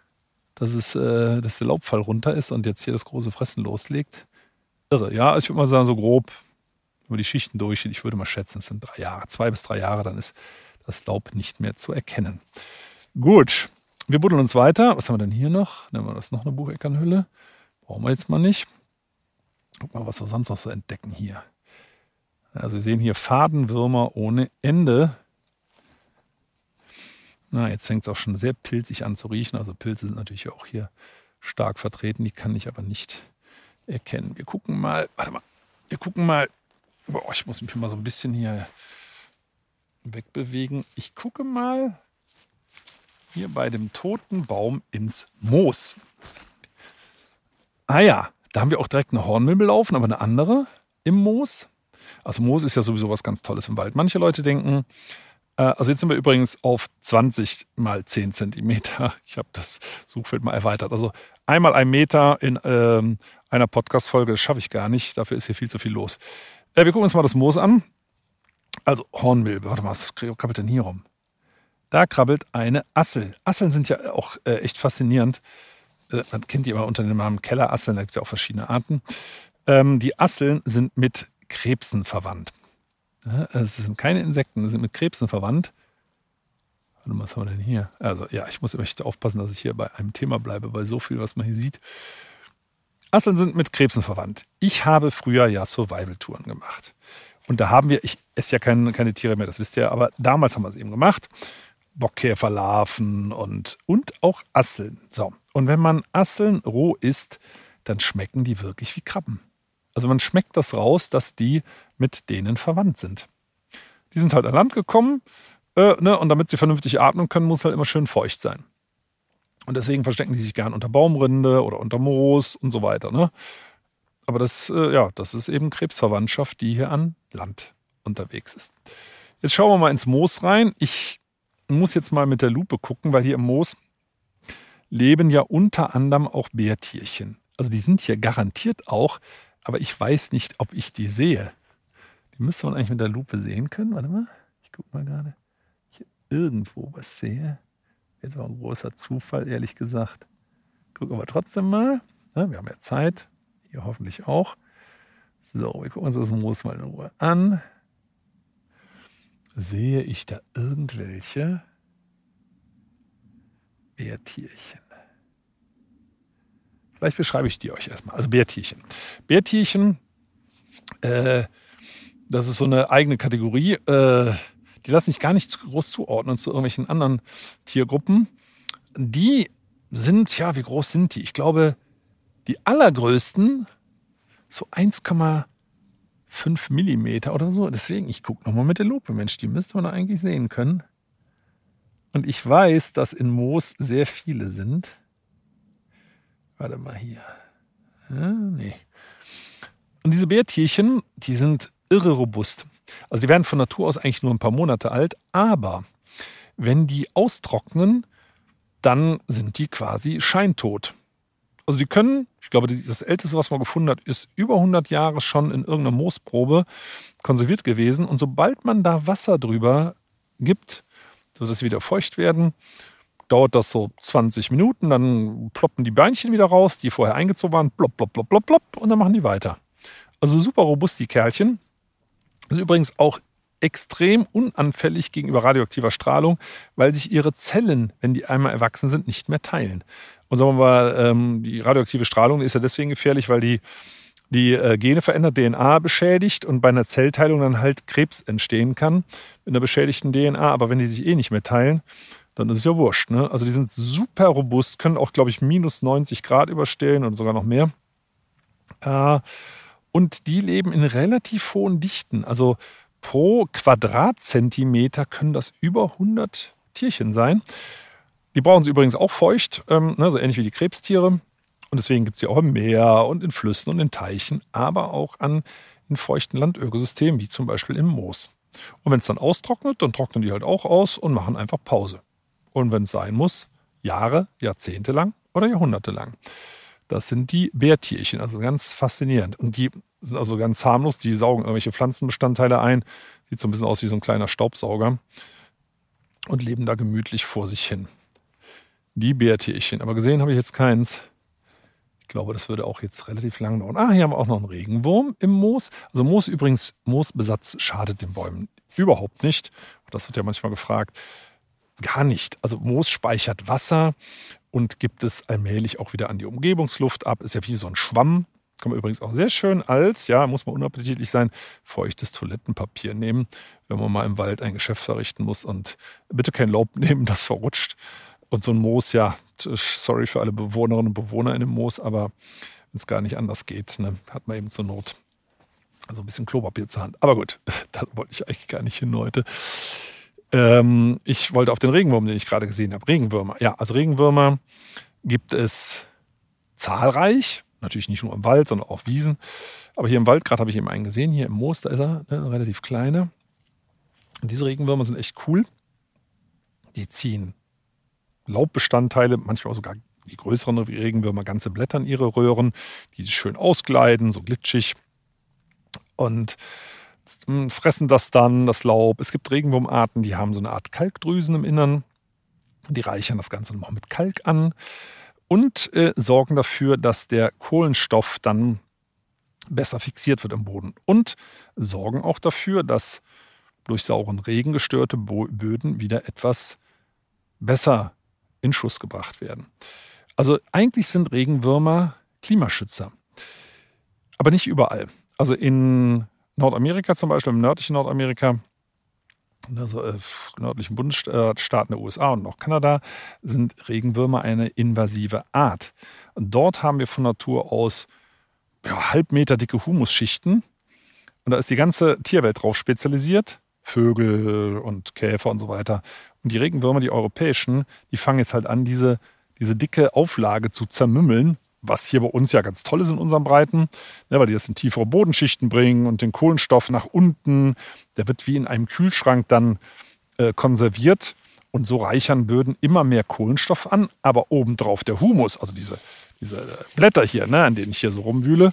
der Laubfall runter ist und jetzt hier das große Fressen loslegt? Irre. Ja, ich würde mal sagen, so grob über die Schichten durch. Ich würde mal schätzen, es sind 3 Jahre. 2 bis 3 Jahre, dann ist das Laub nicht mehr zu erkennen. Gut, wir buddeln uns weiter. Was haben wir denn hier noch? Nehmen wir das noch eine Bucheckernhülle. Brauchen wir jetzt mal nicht. Guck mal, was wir sonst noch so entdecken hier. Also wir sehen hier Fadenwürmer ohne Ende. Na, jetzt fängt es auch schon sehr pilzig an zu riechen. Also Pilze sind natürlich auch hier stark vertreten. Die kann ich aber nicht erkennen. Wir gucken mal. Boah, ich muss mich mal so ein bisschen hier wegbewegen. Ich gucke mal hier bei dem toten Baum ins Moos. Ah ja, da haben wir auch direkt eine Hornmilbe laufen, aber eine andere im Moos. Also Moos ist ja sowieso was ganz Tolles im Wald. Manche Leute denken, Also jetzt sind wir übrigens auf 20 mal 10 Zentimeter. Ich habe das Suchfeld mal erweitert. Also einmal 1 Meter in einer Podcast-Folge, das schaffe ich gar nicht. Dafür ist hier viel zu viel los. Wir gucken uns mal das Moos an. Also Hornmilbe. Warte mal, was krabbelt denn hier rum? Da krabbelt eine Assel. Asseln sind ja auch echt faszinierend. Man kennt die immer unter dem Namen Kellerasseln. Da gibt es ja auch verschiedene Arten. Die Asseln sind mit Krebsen verwandt. Es sind keine Insekten, sie sind mit Krebsen verwandt. Warte mal, was haben wir denn hier? Also ja, ich muss echt aufpassen, dass ich hier bei einem Thema bleibe, bei so viel, was man hier sieht. Asseln sind mit Krebsen verwandt. Ich habe früher ja Survival-Touren gemacht. Und da haben wir, ich esse ja keine Tiere mehr, das wisst ihr, aber damals haben wir es eben gemacht. Bockkäferlarven und auch Asseln. So. Und wenn man Asseln roh isst, dann schmecken die wirklich wie Krabben. Also man schmeckt das raus, dass die mit denen verwandt sind. Die sind halt an Land gekommen, und damit sie vernünftig atmen können, muss halt immer schön feucht sein. Und deswegen verstecken die sich gern unter Baumrinde oder unter Moos und so weiter. Ne? Aber das ist eben Krebsverwandtschaft, die hier an Land unterwegs ist. Jetzt schauen wir mal ins Moos rein. Ich muss jetzt mal mit der Lupe gucken, weil hier im Moos leben ja unter anderem auch Bärtierchen. Also die sind hier garantiert auch, aber ich weiß nicht, ob ich die sehe. Die müsste man eigentlich mit der Lupe sehen können. Warte mal, ich gucke mal gerade. Ich hier irgendwo was sehe. Jetzt war ein großer Zufall, ehrlich gesagt. Gucken wir trotzdem mal. Ja, wir haben ja Zeit. Hier hoffentlich auch. So, wir gucken uns das Moos mal in Ruhe an. Sehe ich da irgendwelche Bärtierchen? Vielleicht beschreibe ich die euch erstmal. Also Bärtierchen. Bärtierchen, das ist so eine eigene Kategorie. Die lassen sich gar nicht groß zuordnen zu irgendwelchen anderen Tiergruppen. Die sind, ja, wie groß sind die? Ich glaube, die allergrößten so 1,5 Millimeter oder so. Deswegen, ich gucke nochmal mit der Lupe. Mensch, die müsste man da eigentlich sehen können. Und ich weiß, dass in Moos sehr viele sind. Warte mal hier. Ja, nee. Und diese Bärtierchen, die sind irre robust. Also die werden von Natur aus eigentlich nur ein paar Monate alt, aber wenn die austrocknen, dann sind die quasi scheintot. Also die können, ich glaube, das Älteste, was man gefunden hat, ist über 100 Jahre schon in irgendeiner Moosprobe konserviert gewesen. Und sobald man da Wasser drüber gibt, sodass sie wieder feucht werden, dauert das so 20 Minuten, dann ploppen die Beinchen wieder raus, die vorher eingezogen waren, plopp, plopp, plopp, plopp, plopp, und dann machen die weiter. Also super robust, die Kerlchen. Sind übrigens auch extrem unanfällig gegenüber radioaktiver Strahlung, weil sich ihre Zellen, wenn die einmal erwachsen sind, nicht mehr teilen. Und sagen wir mal, die radioaktive Strahlung ist ja deswegen gefährlich, weil die Gene verändert, DNA beschädigt und bei einer Zellteilung dann halt Krebs entstehen kann mit einer beschädigten DNA. Aber wenn die sich nicht mehr teilen, dann ist es ja wurscht. Ne? Also die sind super robust, können auch, glaube ich, minus 90 Grad überstehen und sogar noch mehr. Und die leben in relativ hohen Dichten. Also pro Quadratzentimeter können das über 100 Tierchen sein. Die brauchen sie übrigens auch feucht, so ähnlich wie die Krebstiere. Und deswegen gibt es sie auch im Meer und in Flüssen und in Teichen, aber auch in feuchten Landökosystemen, wie zum Beispiel im Moos. Und wenn es dann austrocknet, dann trocknen die halt auch aus und machen einfach Pause. Und wenn es sein muss, Jahre, Jahrzehnte lang oder Jahrhunderte lang. Das sind die Bärtierchen, also ganz faszinierend. Und die sind also ganz harmlos, die saugen irgendwelche Pflanzenbestandteile ein. Sieht so ein bisschen aus wie so ein kleiner Staubsauger. Und leben da gemütlich vor sich hin. Die Bärtierchen. Aber gesehen habe ich jetzt keins. Ich glaube, das würde auch jetzt relativ lang dauern. Hier haben wir auch noch einen Regenwurm im Moos. Also Moos übrigens, Moosbesatz schadet den Bäumen überhaupt nicht. Das wird ja manchmal gefragt. Gar nicht. Also Moos speichert Wasser und gibt es allmählich auch wieder an die Umgebungsluft ab. Ist ja wie so ein Schwamm. Kann man übrigens auch sehr schön als, ja, muss man unappetitlich sein, feuchtes Toilettenpapier nehmen, wenn man mal im Wald ein Geschäft verrichten muss. Und bitte kein Laub nehmen, das verrutscht. Und so ein Moos, ja, sorry für alle Bewohnerinnen und Bewohner in dem Moos, aber wenn es gar nicht anders geht, ne, hat man eben zur Not also ein bisschen Klopapier zur Hand. Aber gut, da wollte ich eigentlich gar nicht hin heute. Ich wollte auf den Regenwurm, den ich gerade gesehen habe. Regenwürmer. Ja, also Regenwürmer gibt es zahlreich. Natürlich nicht nur im Wald, sondern auch auf Wiesen. Aber hier im Wald, gerade habe ich eben einen gesehen, hier im Moos, da ist er, ne, relativ kleiner. Und diese Regenwürmer sind echt cool. Die ziehen Laubbestandteile, manchmal auch sogar die größeren Regenwürmer, ganze Blätter in ihre Röhren, die sich schön ausgleiten, so glitschig. Und fressen das dann, das Laub. Es gibt Regenwurmarten, die haben so eine Art Kalkdrüsen im Innern. Die reichern das Ganze nochmal mit Kalk an und sorgen dafür, dass der Kohlenstoff dann besser fixiert wird im Boden. Und sorgen auch dafür, dass durch sauren Regen gestörte Böden wieder etwas besser in Schuss gebracht werden. Also eigentlich sind Regenwürmer Klimaschützer. Aber nicht überall. Also in Nordamerika zum Beispiel, im nördlichen Nordamerika, also nördlichen Bundesstaaten der USA und auch Kanada, sind Regenwürmer eine invasive Art. Und dort haben wir von Natur aus halbmeter dicke Humusschichten. Und da ist die ganze Tierwelt drauf spezialisiert. Vögel und Käfer und so weiter. Und die Regenwürmer, die europäischen, die fangen jetzt halt an, diese dicke Auflage zu zermümmeln, was hier bei uns ja ganz toll ist in unseren Breiten, weil die das in tiefere Bodenschichten bringen und den Kohlenstoff nach unten, der wird wie in einem Kühlschrank dann konserviert und so reichern Böden immer mehr Kohlenstoff an, aber obendrauf der Humus, also diese Blätter hier, an denen ich hier so rumwühle,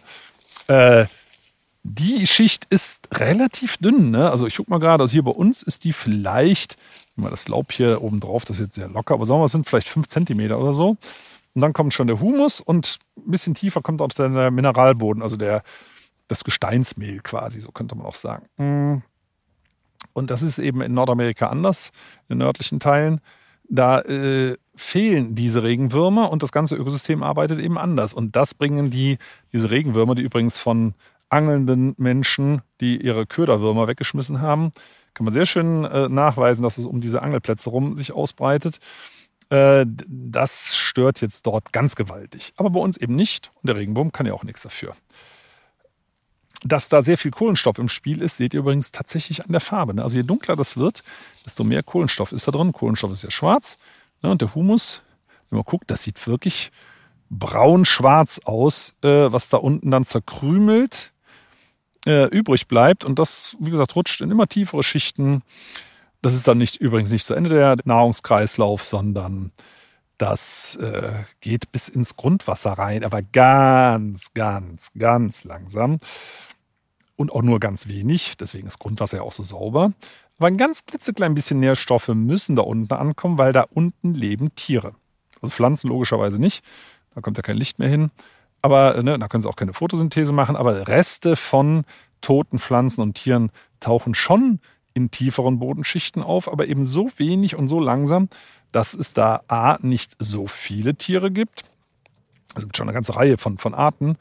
die Schicht ist relativ dünn. Also ich gucke mal gerade, also hier bei uns ist die vielleicht, mal das Laub hier oben drauf, das ist jetzt sehr locker, aber sagen wir, es sind vielleicht 5 Zentimeter oder so. Und dann kommt schon der Humus und ein bisschen tiefer kommt auch der Mineralboden, also das Gesteinsmehl quasi, so könnte man auch sagen. Und das ist eben in Nordamerika anders, in den nördlichen Teilen. Da fehlen diese Regenwürmer und das ganze Ökosystem arbeitet eben anders. Und das bringen diese Regenwürmer, die übrigens von angelnden Menschen, die ihre Köderwürmer weggeschmissen haben, kann man sehr schön nachweisen, dass es um diese Angelplätze rum sich ausbreitet. Das stört jetzt dort ganz gewaltig. Aber bei uns eben nicht. Und der Regenwurm kann ja auch nichts dafür. Dass da sehr viel Kohlenstoff im Spiel ist, seht ihr übrigens tatsächlich an der Farbe. Also je dunkler das wird, desto mehr Kohlenstoff ist da drin. Kohlenstoff ist ja schwarz. Und der Humus, wenn man guckt, das sieht wirklich braun-schwarz aus, was da unten dann zerkrümelt übrig bleibt. Und das, wie gesagt, rutscht in immer tiefere Schichten. Das ist dann übrigens nicht zu Ende der Nahrungskreislauf, sondern das geht bis ins Grundwasser rein, aber ganz, ganz, ganz langsam. Und auch nur ganz wenig, deswegen ist Grundwasser ja auch so sauber. Aber ein ganz klitzeklein bisschen Nährstoffe müssen da unten ankommen, weil da unten leben Tiere. Also Pflanzen logischerweise nicht, da kommt ja kein Licht mehr hin. Aber da können sie auch keine Photosynthese machen. Aber Reste von toten Pflanzen und Tieren tauchen schon in tieferen Bodenschichten auf, aber eben so wenig und so langsam, dass es da A, nicht so viele Tiere gibt. Es gibt schon eine ganze Reihe von Arten.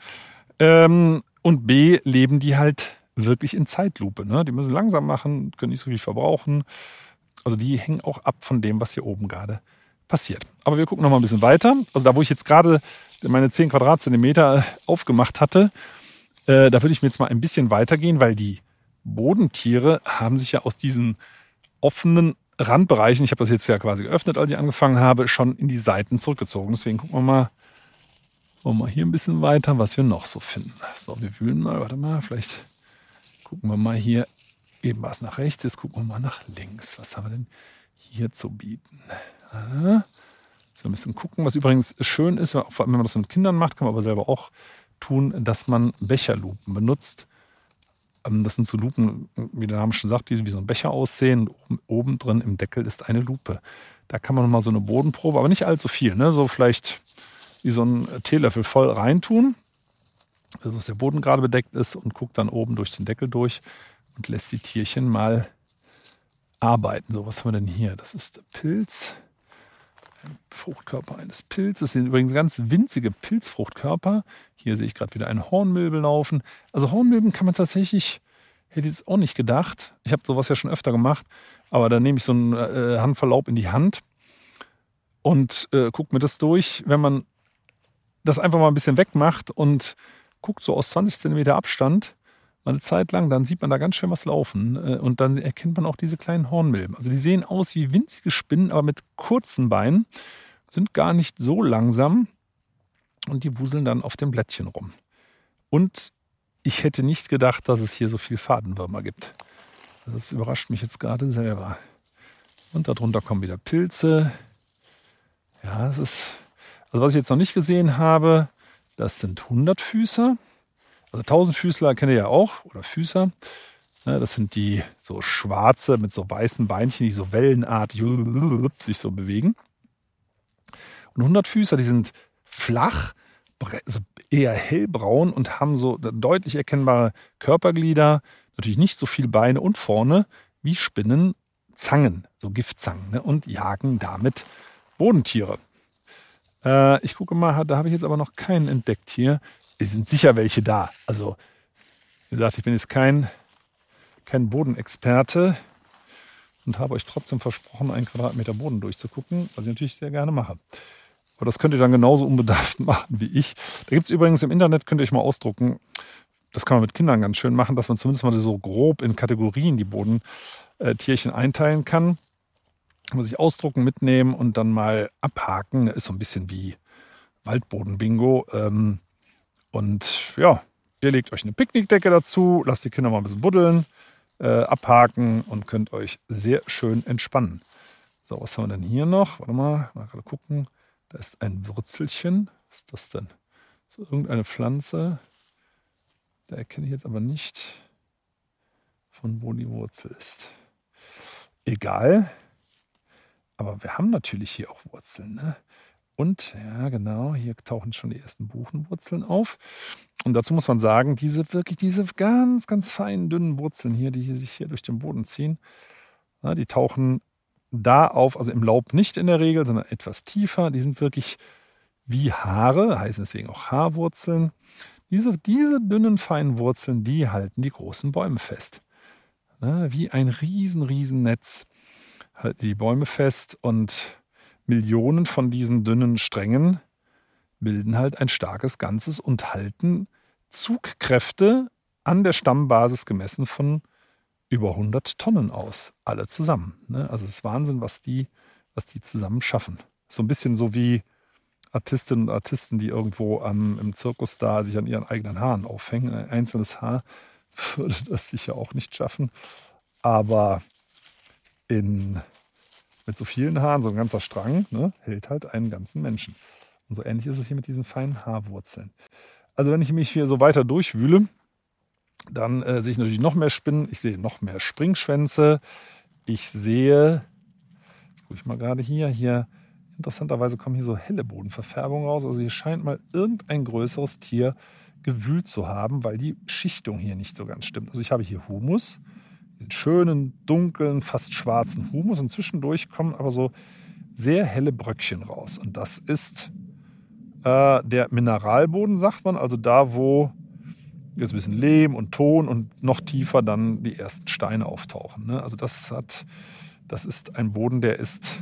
Und B, leben die halt wirklich in Zeitlupe. Die müssen langsam machen, können nicht so viel verbrauchen. Also die hängen auch ab von dem, was hier oben gerade passiert. Aber wir gucken noch mal ein bisschen weiter. Also da, wo ich jetzt gerade meine 10 Quadratzentimeter aufgemacht hatte, da würde ich mir jetzt mal ein bisschen weitergehen, weil die Bodentiere haben sich ja aus diesen offenen Randbereichen, ich habe das jetzt ja quasi geöffnet, als ich angefangen habe, schon in die Seiten zurückgezogen. Deswegen gucken wir mal hier ein bisschen weiter, was wir noch so finden. So, wir wühlen mal, warte mal, vielleicht gucken wir mal hier, eben was nach rechts, jetzt gucken wir mal nach links. Was haben wir denn hier zu bieten? So ein bisschen gucken, was übrigens schön ist, wenn man das mit Kindern macht, kann man aber selber auch tun, dass man Becherlupen benutzt. Das sind so Lupen, wie der Name schon sagt, die wie so ein Becher aussehen. Und oben drin im Deckel ist eine Lupe. Da kann man mal so eine Bodenprobe, aber nicht allzu viel, so vielleicht wie so ein Teelöffel voll reintun, dass der Boden gerade bedeckt ist und guckt dann oben durch den Deckel durch und lässt die Tierchen mal arbeiten. So, was haben wir denn hier? Das ist Pilz. Ein Fruchtkörper eines Pilzes. Das sind übrigens ganz winzige Pilzfruchtkörper. Hier sehe ich gerade wieder ein Hornmilbe laufen. Also Hornmilben kann man tatsächlich, hätte ich jetzt auch nicht gedacht. Ich habe sowas ja schon öfter gemacht. Aber dann nehme ich so einen Handvoll Laub in die Hand und gucke mir das durch. Wenn man das einfach mal ein bisschen wegmacht und guckt so aus 20 cm Abstand mal eine Zeit lang, dann sieht man da ganz schön was laufen. Und dann erkennt man auch diese kleinen Hornmilben. Also die sehen aus wie winzige Spinnen, aber mit kurzen Beinen, sind gar nicht so langsam und die wuseln dann auf den Blättchen rum. Und ich hätte nicht gedacht, dass es hier so viel Fadenwürmer gibt. Das überrascht mich jetzt gerade selber. Und darunter kommen wieder Pilze. Ja, das ist, also was ich jetzt noch nicht gesehen habe, das sind 100-Füßer. Also 1000-Füßler kennt ihr ja auch, oder Füßer. Das sind die so schwarze mit so weißen Beinchen, die so wellenartig sich so bewegen. Und 100-Füßer, die sind flach, so eher hellbraun und haben so deutlich erkennbare Körperglieder, natürlich nicht so viele Beine und vorne wie Spinnen Zangen, so Giftzangen, ne? Und jagen damit Bodentiere. Ich gucke mal, da habe ich jetzt aber noch keinen entdeckt hier. Es sind sicher welche da. Also, wie gesagt, ich bin jetzt kein Bodenexperte und habe euch trotzdem versprochen, 1 Quadratmeter Boden durchzugucken, was ich natürlich sehr gerne mache. Aber das könnt ihr dann genauso unbedarft machen wie ich. Da gibt es übrigens im Internet, könnt ihr euch mal ausdrucken, das kann man mit Kindern ganz schön machen, dass man zumindest mal so grob in Kategorien die Bodentierchen einteilen kann. Kann man sich ausdrucken, mitnehmen und dann mal abhaken. Das ist so ein bisschen wie Waldboden-Bingo. Und ja, ihr legt euch eine Picknickdecke dazu, lasst die Kinder mal ein bisschen buddeln, abhaken und könnt euch sehr schön entspannen. So, was haben wir denn hier noch? Warte mal gerade gucken. Da ist ein Würzelchen. Was ist das denn? So irgendeine Pflanze. Da erkenne ich jetzt aber nicht, von wo die Wurzel ist. Egal. Aber wir haben natürlich hier auch Wurzeln, ne? Und, ja genau, hier tauchen schon die ersten Buchenwurzeln auf. Und dazu muss man sagen, diese ganz, ganz feinen, dünnen Wurzeln hier, die sich hier durch den Boden ziehen, ja, die tauchen da auf, also im Laub nicht in der Regel, sondern etwas tiefer. Die sind wirklich wie Haare, heißen deswegen auch Haarwurzeln. Diese dünnen, feinen Wurzeln, die halten die großen Bäume fest. Ja, wie ein riesen Netz halten die Bäume fest und Millionen von diesen dünnen Strängen bilden halt ein starkes Ganzes und halten Zugkräfte an der Stammbasis gemessen von über 100 Tonnen aus. Alle zusammen. Ne? Also es ist Wahnsinn, was die zusammen schaffen. So ein bisschen so wie Artistinnen und Artisten, die irgendwo im Zirkus da sich an ihren eigenen Haaren aufhängen. Ein einzelnes Haar würde das sicher auch nicht schaffen. Aber mit so vielen Haaren, so ein ganzer Strang, ne, hält halt einen ganzen Menschen. Und so ähnlich ist es hier mit diesen feinen Haarwurzeln. Also wenn ich mich hier so weiter durchwühle, dann sehe ich natürlich noch mehr Spinnen. Ich sehe noch mehr Springschwänze. Ich sehe, jetzt gucke ich mal gerade hier, interessanterweise kommen hier so helle Bodenverfärbungen raus. Also hier scheint mal irgendein größeres Tier gewühlt zu haben, weil die Schichtung hier nicht so ganz stimmt. Also ich habe hier Humus, den schönen, dunklen, fast schwarzen Humus und zwischendurch kommen aber so sehr helle Bröckchen raus. Und das ist der Mineralboden, sagt man, also da, wo jetzt ein bisschen Lehm und Ton und noch tiefer dann die ersten Steine auftauchen. Ne? Also das ist ein Boden, der ist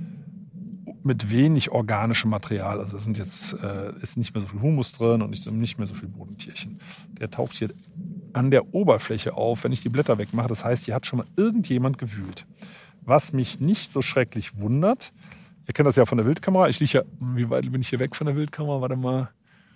mit wenig organischem Material. Also das ist nicht mehr so viel Humus drin und nicht mehr so viel Bodentierchen. Der taucht hier an der Oberfläche auf, wenn ich die Blätter wegmache. Das heißt, hier hat schon mal irgendjemand gewühlt. Was mich nicht so schrecklich wundert, ihr kennt das ja von der Wildkamera. Ich liege ja, wie weit bin ich hier weg von der Wildkamera? Warte mal,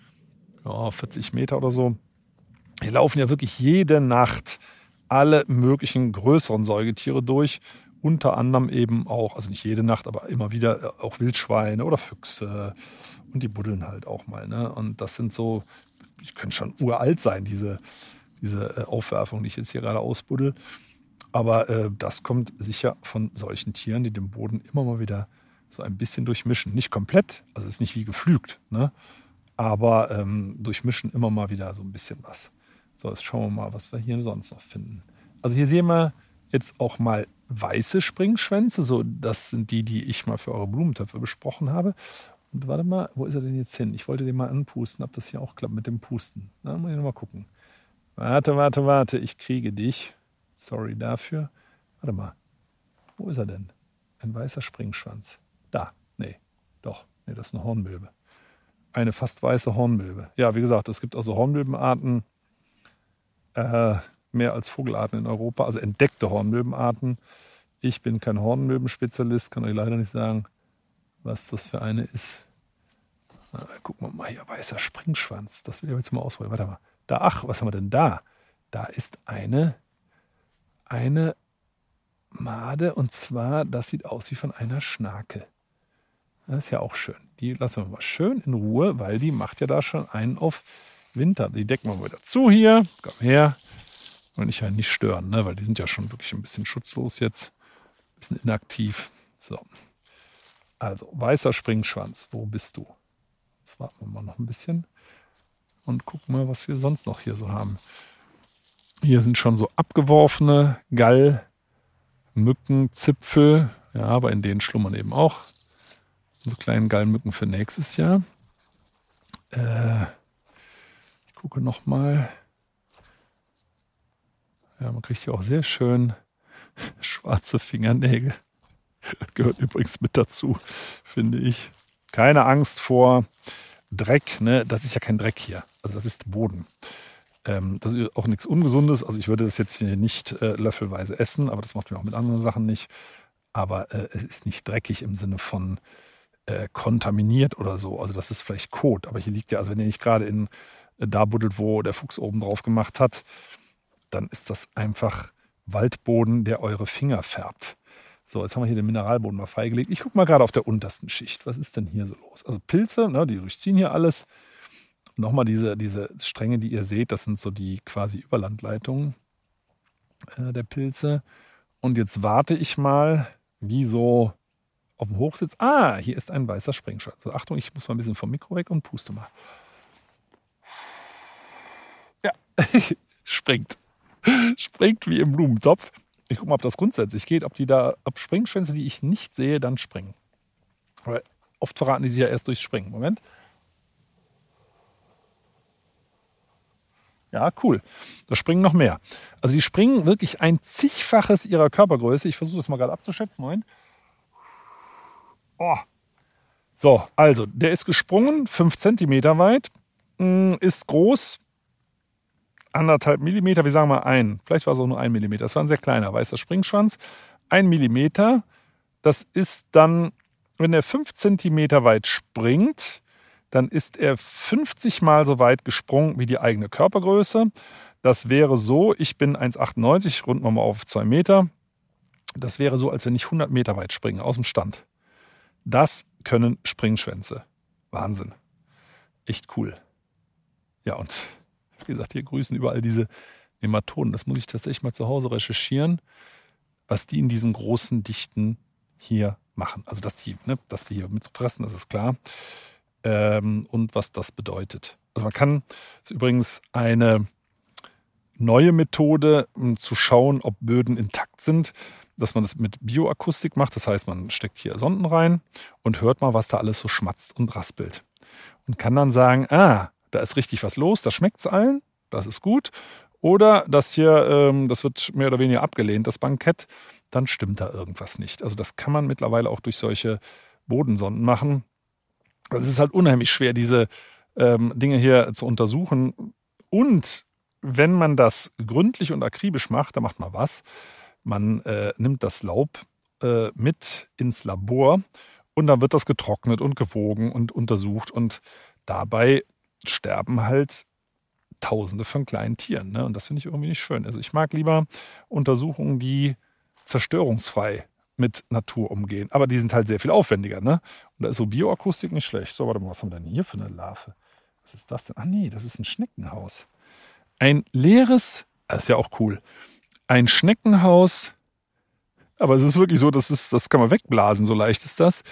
40 Meter oder so. Hier laufen ja wirklich jede Nacht alle möglichen größeren Säugetiere durch. Unter anderem eben auch, also nicht jede Nacht, aber immer wieder auch Wildschweine oder Füchse. Und die buddeln halt auch mal. Ne? Und das sind so, die können schon uralt sein, diese Aufwerfung, die ich jetzt hier gerade ausbuddel. Aber das kommt sicher von solchen Tieren, die den Boden immer mal wieder so ein bisschen durchmischen. Nicht komplett, also ist nicht wie gepflügt, ne? Aber durchmischen immer mal wieder so ein bisschen was. So, jetzt schauen wir mal, was wir hier sonst noch finden. Also hier sehen wir jetzt auch mal weiße Springschwänze. So, das sind die ich mal für eure Blumentöpfe besprochen habe. Und warte mal, wo ist er denn jetzt hin? Ich wollte den mal anpusten, ob das hier auch klappt mit dem Pusten. Na, muss ich noch mal gucken. Warte, ich kriege dich. Sorry dafür. Warte mal, wo ist er denn? Ein weißer Springschwanz. Da, nee, das ist eine Hornmilbe. Eine fast weiße Hornmilbe. Ja, wie gesagt, es gibt also Hornmilbenarten, mehr als Vogelarten in Europa, also entdeckte Hornmilbenarten. Ich bin kein Hornmilbenspezialist, kann euch leider nicht sagen, was das für eine ist. Gucken wir mal hier, weißer Springschwanz. Das will ich jetzt mal ausprobieren. Warte mal. Was haben wir denn da? Da ist eine eine Made und zwar, das sieht aus wie von einer Schnake. Das ist ja auch schön. Die lassen wir mal schön in Ruhe, weil die macht ja da schon einen auf Winter. Die decken wir mal wieder zu hier. Komm her. Und ich ja nicht stören, ne? Weil die sind ja schon wirklich ein bisschen schutzlos jetzt. Ein bisschen inaktiv. So. Also, weißer Springschwanz. Wo bist du? Jetzt warten wir mal noch ein bisschen und gucken mal, was wir sonst noch hier so haben. Hier sind schon so abgeworfene Gallmückenzipfel. Ja, aber in denen schlummern eben auch so kleinen Gallmücken für nächstes Jahr. Ich gucke nochmal. Ja, man kriegt hier auch sehr schön schwarze Fingernägel. Gehört übrigens mit dazu, finde ich. Keine Angst vor Dreck, ne? Das ist ja kein Dreck hier. Also das ist Boden. Das ist auch nichts Ungesundes. Also ich würde das jetzt hier nicht löffelweise essen, aber das macht man auch mit anderen Sachen nicht. Aber es ist nicht dreckig im Sinne von kontaminiert oder so. Also das ist vielleicht Kot, aber hier liegt ja, also wenn ihr nicht gerade da buddelt, wo der Fuchs oben drauf gemacht hat, dann ist das einfach Waldboden, der eure Finger färbt. So, jetzt haben wir hier den Mineralboden mal freigelegt. Ich gucke mal gerade auf der untersten Schicht. Was ist denn hier so los? Also Pilze, ne, die durchziehen hier alles. Nochmal diese Stränge, die ihr seht, das sind so die quasi Überlandleitungen der Pilze. Und jetzt warte ich mal, wie so auf dem Hochsitz. Ah, hier ist ein weißer Springschwanz. Also Achtung, ich muss mal ein bisschen vom Mikro weg und puste mal. Ja, springt. Springt wie im Blumentopf. Ich gucke mal, ob das grundsätzlich geht, ob Springschwänze, die ich nicht sehe, dann springen. Weil oft verraten die sich ja erst durchs Springen. Moment. Ja, cool. Da springen noch mehr. Also die springen wirklich ein zigfaches ihrer Körpergröße. Ich versuche das mal gerade abzuschätzen. Moment. Oh. So, also der ist gesprungen, 5 Zentimeter weit, ist groß, 1,5 Millimeter, wir sagen mal vielleicht war es auch nur 1 Millimeter. Das war ein sehr kleiner weißer Springschwanz. 1 Millimeter, das ist dann, wenn er 5 Zentimeter weit springt, dann ist er 50 Mal so weit gesprungen wie die eigene Körpergröße. Das wäre so, ich bin 1,98, runden wir mal auf 2 Meter. Das wäre so, als wenn ich 100 Meter weit springe, aus dem Stand. Das können Springschwänze. Wahnsinn. Echt cool. Ja, und wie gesagt, hier grüßen überall diese Nematoden. Das muss ich tatsächlich mal zu Hause recherchieren, was die in diesen großen Dichten hier machen. Also, dass die hier mitfressen, das ist klar. Und was das bedeutet. Also man kann, das ist übrigens eine neue Methode, um zu schauen, ob Böden intakt sind, dass man das mit Bioakustik macht. Das heißt, man steckt hier Sonden rein und hört mal, was da alles so schmatzt und raspelt. Und kann dann sagen, da ist richtig was los, da schmeckt es allen, das ist gut. Oder das hier, das wird mehr oder weniger abgelehnt, das Bankett, dann stimmt da irgendwas nicht. Also das kann man mittlerweile auch durch solche Bodensonden machen. Es ist halt unheimlich schwer, diese Dinge hier zu untersuchen. Und wenn man das gründlich und akribisch macht, dann macht man was. Man nimmt das Laub mit ins Labor und dann wird das getrocknet und gewogen und untersucht. Und dabei sterben halt Tausende von kleinen Tieren. Ne? Und das finde ich irgendwie nicht schön. Also ich mag lieber Untersuchungen, die zerstörungsfrei mit Natur umgehen. Aber die sind halt sehr viel aufwendiger. Ne? Und da ist so Bioakustik nicht schlecht. So, warte mal, was haben wir denn hier für eine Larve? Was ist das denn? Ah nee, das ist ein Schneckenhaus. Ein leeres, das ist ja auch cool, ein Schneckenhaus, aber es ist wirklich so, das kann man wegblasen, so leicht ist das.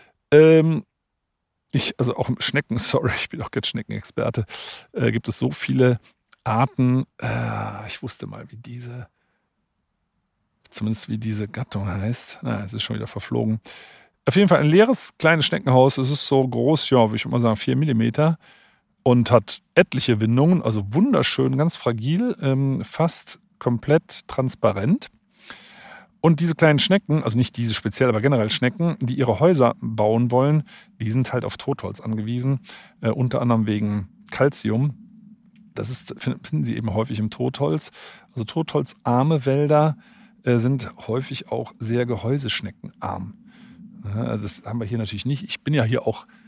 Also auch Schnecken, sorry, ich bin auch kein Schneckenexperte, gibt es so viele Arten. Ich wusste mal, zumindest wie diese Gattung heißt. Es ist schon wieder verflogen. Auf jeden Fall ein leeres kleines Schneckenhaus. Es ist so groß, ja, würde ich mal sagen, 4 Millimeter und hat etliche Windungen, also wunderschön, ganz fragil, fast komplett transparent. Und diese kleinen Schnecken, also nicht diese speziell, aber generell Schnecken, die ihre Häuser bauen wollen, die sind halt auf Totholz angewiesen, unter anderem wegen Calcium. Finden sie eben häufig im Totholz. Also totholzarme Wälder sind häufig auch sehr gehäuseschneckenarm. Also das haben wir hier natürlich nicht. Ich bin ja hier auch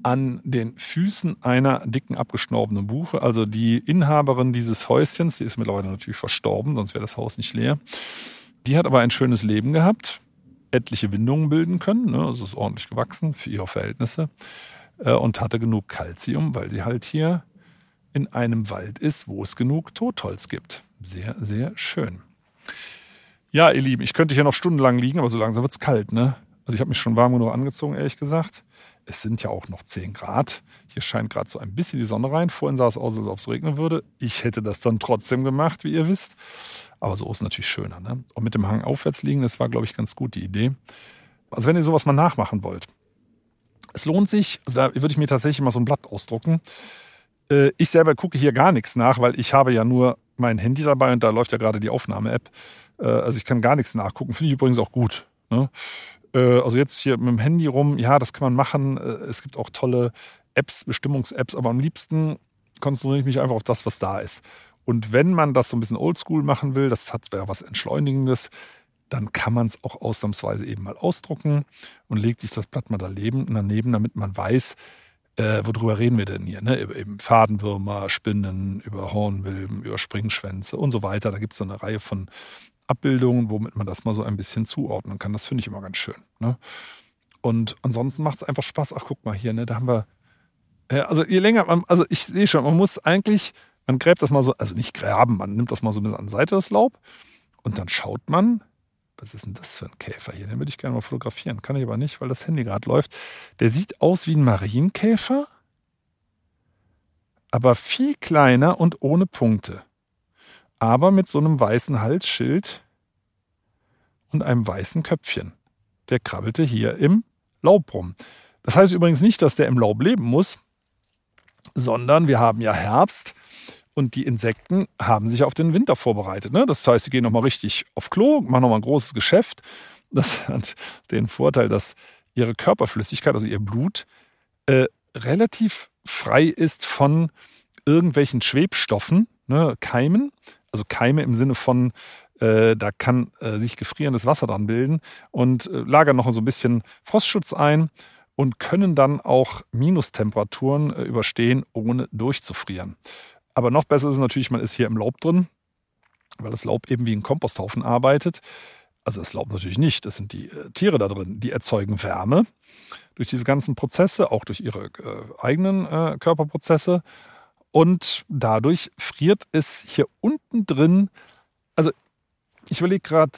an den Füßen einer dicken, abgestorbenen Buche. Also die Inhaberin dieses Häuschens, die ist mittlerweile natürlich verstorben, sonst wäre das Haus nicht leer. Die hat aber ein schönes Leben gehabt, etliche Windungen bilden können, ne? Also ist ordentlich gewachsen für ihre Verhältnisse und hatte genug Kalzium, weil sie halt hier in einem Wald ist, wo es genug Totholz gibt. Sehr, sehr schön. Ja, ihr Lieben, ich könnte hier noch stundenlang liegen, aber so langsam wird es kalt, ne? Also ich habe mich schon warm genug angezogen, ehrlich gesagt. Es sind ja auch noch 10 Grad. Hier scheint gerade so ein bisschen die Sonne rein. Vorhin sah es aus, als ob es regnen würde. Ich hätte das dann trotzdem gemacht, wie ihr wisst. Aber so ist es natürlich schöner, ne? Und mit dem Hang aufwärts liegen, das war, glaube ich, ganz gut die Idee. Also wenn ihr sowas mal nachmachen wollt. Es lohnt sich, also da würde ich mir tatsächlich mal so ein Blatt ausdrucken. Ich selber gucke hier gar nichts nach, weil ich habe ja nur mein Handy dabei und da läuft ja gerade die Aufnahme-App. Also ich kann gar nichts nachgucken. Finde ich übrigens auch gut, ne? Also jetzt hier mit dem Handy rum, ja, das kann man machen. Es gibt auch tolle Apps, Bestimmungs-Apps, aber am liebsten konzentriere ich mich einfach auf das, was da ist. Und wenn man das so ein bisschen oldschool machen will, das hat ja was Entschleunigendes, dann kann man es auch ausnahmsweise eben mal ausdrucken und legt sich das Blatt mal daneben, damit man weiß, worüber reden wir denn hier? Ne? Über eben Fadenwürmer, Spinnen, über Hornmilben, über Springschwänze und so weiter. Da gibt es so eine Reihe von Abbildungen, womit man das mal so ein bisschen zuordnen kann. Das finde ich immer ganz schön. Ne? Und ansonsten macht es einfach Spaß. Ach, guck mal hier, ne, da haben wir, also je länger, also ich sehe schon, man muss eigentlich, man gräbt das mal so, also nicht graben, man nimmt das mal so ein bisschen an die Seite, das Laub, und dann schaut man, was ist denn das für ein Käfer hier? Den würde ich gerne mal fotografieren. Kann ich aber nicht, weil das Handy gerade läuft. Der sieht aus wie ein Marienkäfer, aber viel kleiner und ohne Punkte. Aber mit so einem weißen Halsschild und einem weißen Köpfchen. Der krabbelte hier im Laub rum. Das heißt übrigens nicht, dass der im Laub leben muss, sondern wir haben ja Herbst und die Insekten haben sich auf den Winter vorbereitet. Ne? Das heißt, sie gehen nochmal richtig auf Klo, machen nochmal ein großes Geschäft. Das hat den Vorteil, dass ihre Körperflüssigkeit, also ihr Blut, relativ frei ist von irgendwelchen Schwebstoffen, ne, Keimen. Also Keime im Sinne von, da kann sich gefrierendes Wasser dran bilden und lagern noch so ein bisschen Frostschutz ein und können dann auch Minustemperaturen überstehen, ohne durchzufrieren. Aber noch besser ist es natürlich, man ist hier im Laub drin, weil das Laub eben wie ein Komposthaufen arbeitet. Also das Laub natürlich nicht, das sind die Tiere da drin, die erzeugen Wärme durch diese ganzen Prozesse, auch durch ihre eigenen Körperprozesse. Und dadurch friert es hier unten drin, also ich überlege gerade,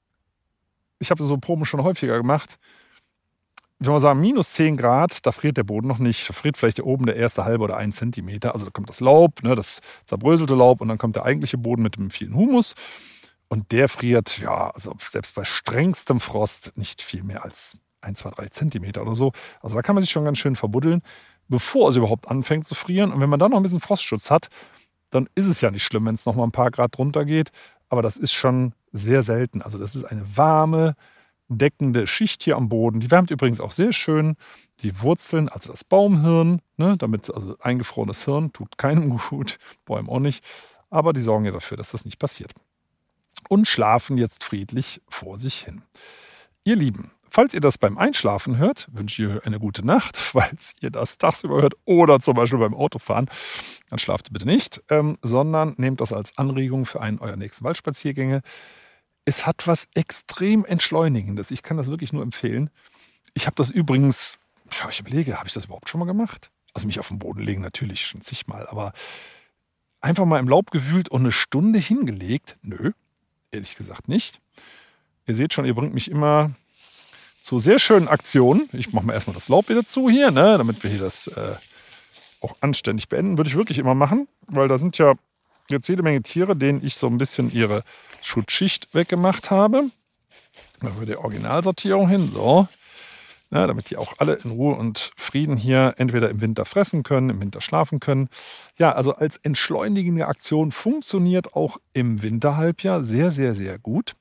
ich habe so Proben schon häufiger gemacht, wenn wir sagen minus 10 Grad, da friert der Boden noch nicht, da friert vielleicht hier oben der erste halbe oder 1 Zentimeter, also da kommt das Laub, ne, das zerbröselte Laub und dann kommt der eigentliche Boden mit dem vielen Humus und der friert, ja, also selbst bei strengstem Frost nicht viel mehr als 1, 2, 3 Zentimeter oder so. Also da kann man sich schon ganz schön verbuddeln, bevor es überhaupt anfängt zu frieren. Und wenn man dann noch ein bisschen Frostschutz hat, dann ist es ja nicht schlimm, wenn es noch mal ein paar Grad runter geht. Aber das ist schon sehr selten. Also das ist eine warme, deckende Schicht hier am Boden. Die wärmt übrigens auch sehr schön die Wurzeln, also das Baumhirn, ne, damit, also eingefrorenes Hirn tut keinem gut, Bäumen auch nicht. Aber die sorgen ja dafür, dass das nicht passiert. Und schlafen jetzt friedlich vor sich hin. Ihr Lieben, falls ihr das beim Einschlafen hört, wünsche ich euch eine gute Nacht. Falls ihr das tagsüber hört oder zum Beispiel beim Autofahren, dann schlaft bitte nicht, sondern nehmt das als Anregung für einen eurer nächsten Waldspaziergänge. Es hat was extrem Entschleunigendes. Ich kann das wirklich nur empfehlen. Ich habe das übrigens, ich überlege, habe ich das überhaupt schon mal gemacht? Also mich auf den Boden legen natürlich schon zigmal, aber einfach mal im Laub gewühlt und eine Stunde hingelegt? Nö, ehrlich gesagt nicht. Ihr seht schon, ihr bringt mich immer zu sehr schönen Aktionen. Ich mache mal erstmal das Laub wieder zu hier, ne, damit wir hier das auch anständig beenden. Würde ich wirklich immer machen, weil da sind ja jetzt jede Menge Tiere, denen ich so ein bisschen ihre Schutzschicht weggemacht habe. Da haben wir die Originalsortierung hin, so. Ja, damit die auch alle in Ruhe und Frieden hier entweder im Winter fressen können, im Winter schlafen können. Ja, also als entschleunigende Aktion funktioniert auch im Winterhalbjahr sehr, sehr, sehr gut.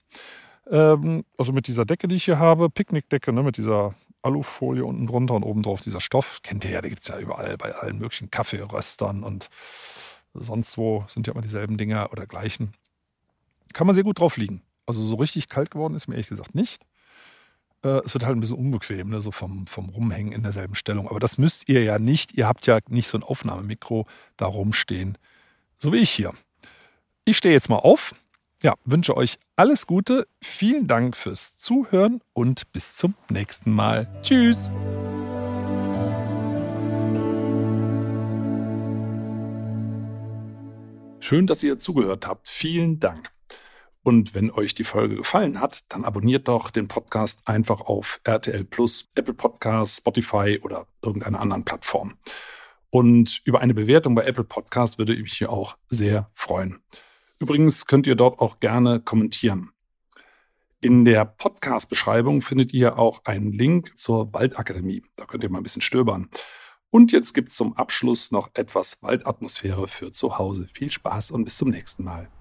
Also mit dieser Decke, die ich hier habe, Picknickdecke, ne, mit dieser Alufolie unten drunter und oben drauf dieser Stoff. Kennt ihr ja, da gibt es ja überall bei allen möglichen Kaffeeröstern und sonst wo sind ja immer dieselben Dinger oder gleichen. Kann man sehr gut drauf liegen. Also so richtig kalt geworden ist mir ehrlich gesagt nicht. Es wird halt ein bisschen unbequem, ne? So vom Rumhängen in derselben Stellung. Aber das müsst ihr ja nicht. Ihr habt ja nicht so ein Aufnahmemikro da rumstehen, so wie ich hier. Ich stehe jetzt mal auf. Ja, wünsche euch alles Gute. Vielen Dank fürs Zuhören und bis zum nächsten Mal. Tschüss. Schön, dass ihr zugehört habt. Vielen Dank. Und wenn euch die Folge gefallen hat, dann abonniert doch den Podcast einfach auf RTL Plus, Apple Podcasts, Spotify oder irgendeiner anderen Plattform. Und über eine Bewertung bei Apple Podcasts würde ich mich auch sehr freuen. Übrigens könnt ihr dort auch gerne kommentieren. In der Podcast-Beschreibung findet ihr auch einen Link zur Waldakademie. Da könnt ihr mal ein bisschen stöbern. Und jetzt gibt es zum Abschluss noch etwas Waldatmosphäre für zu Hause. Viel Spaß und bis zum nächsten Mal.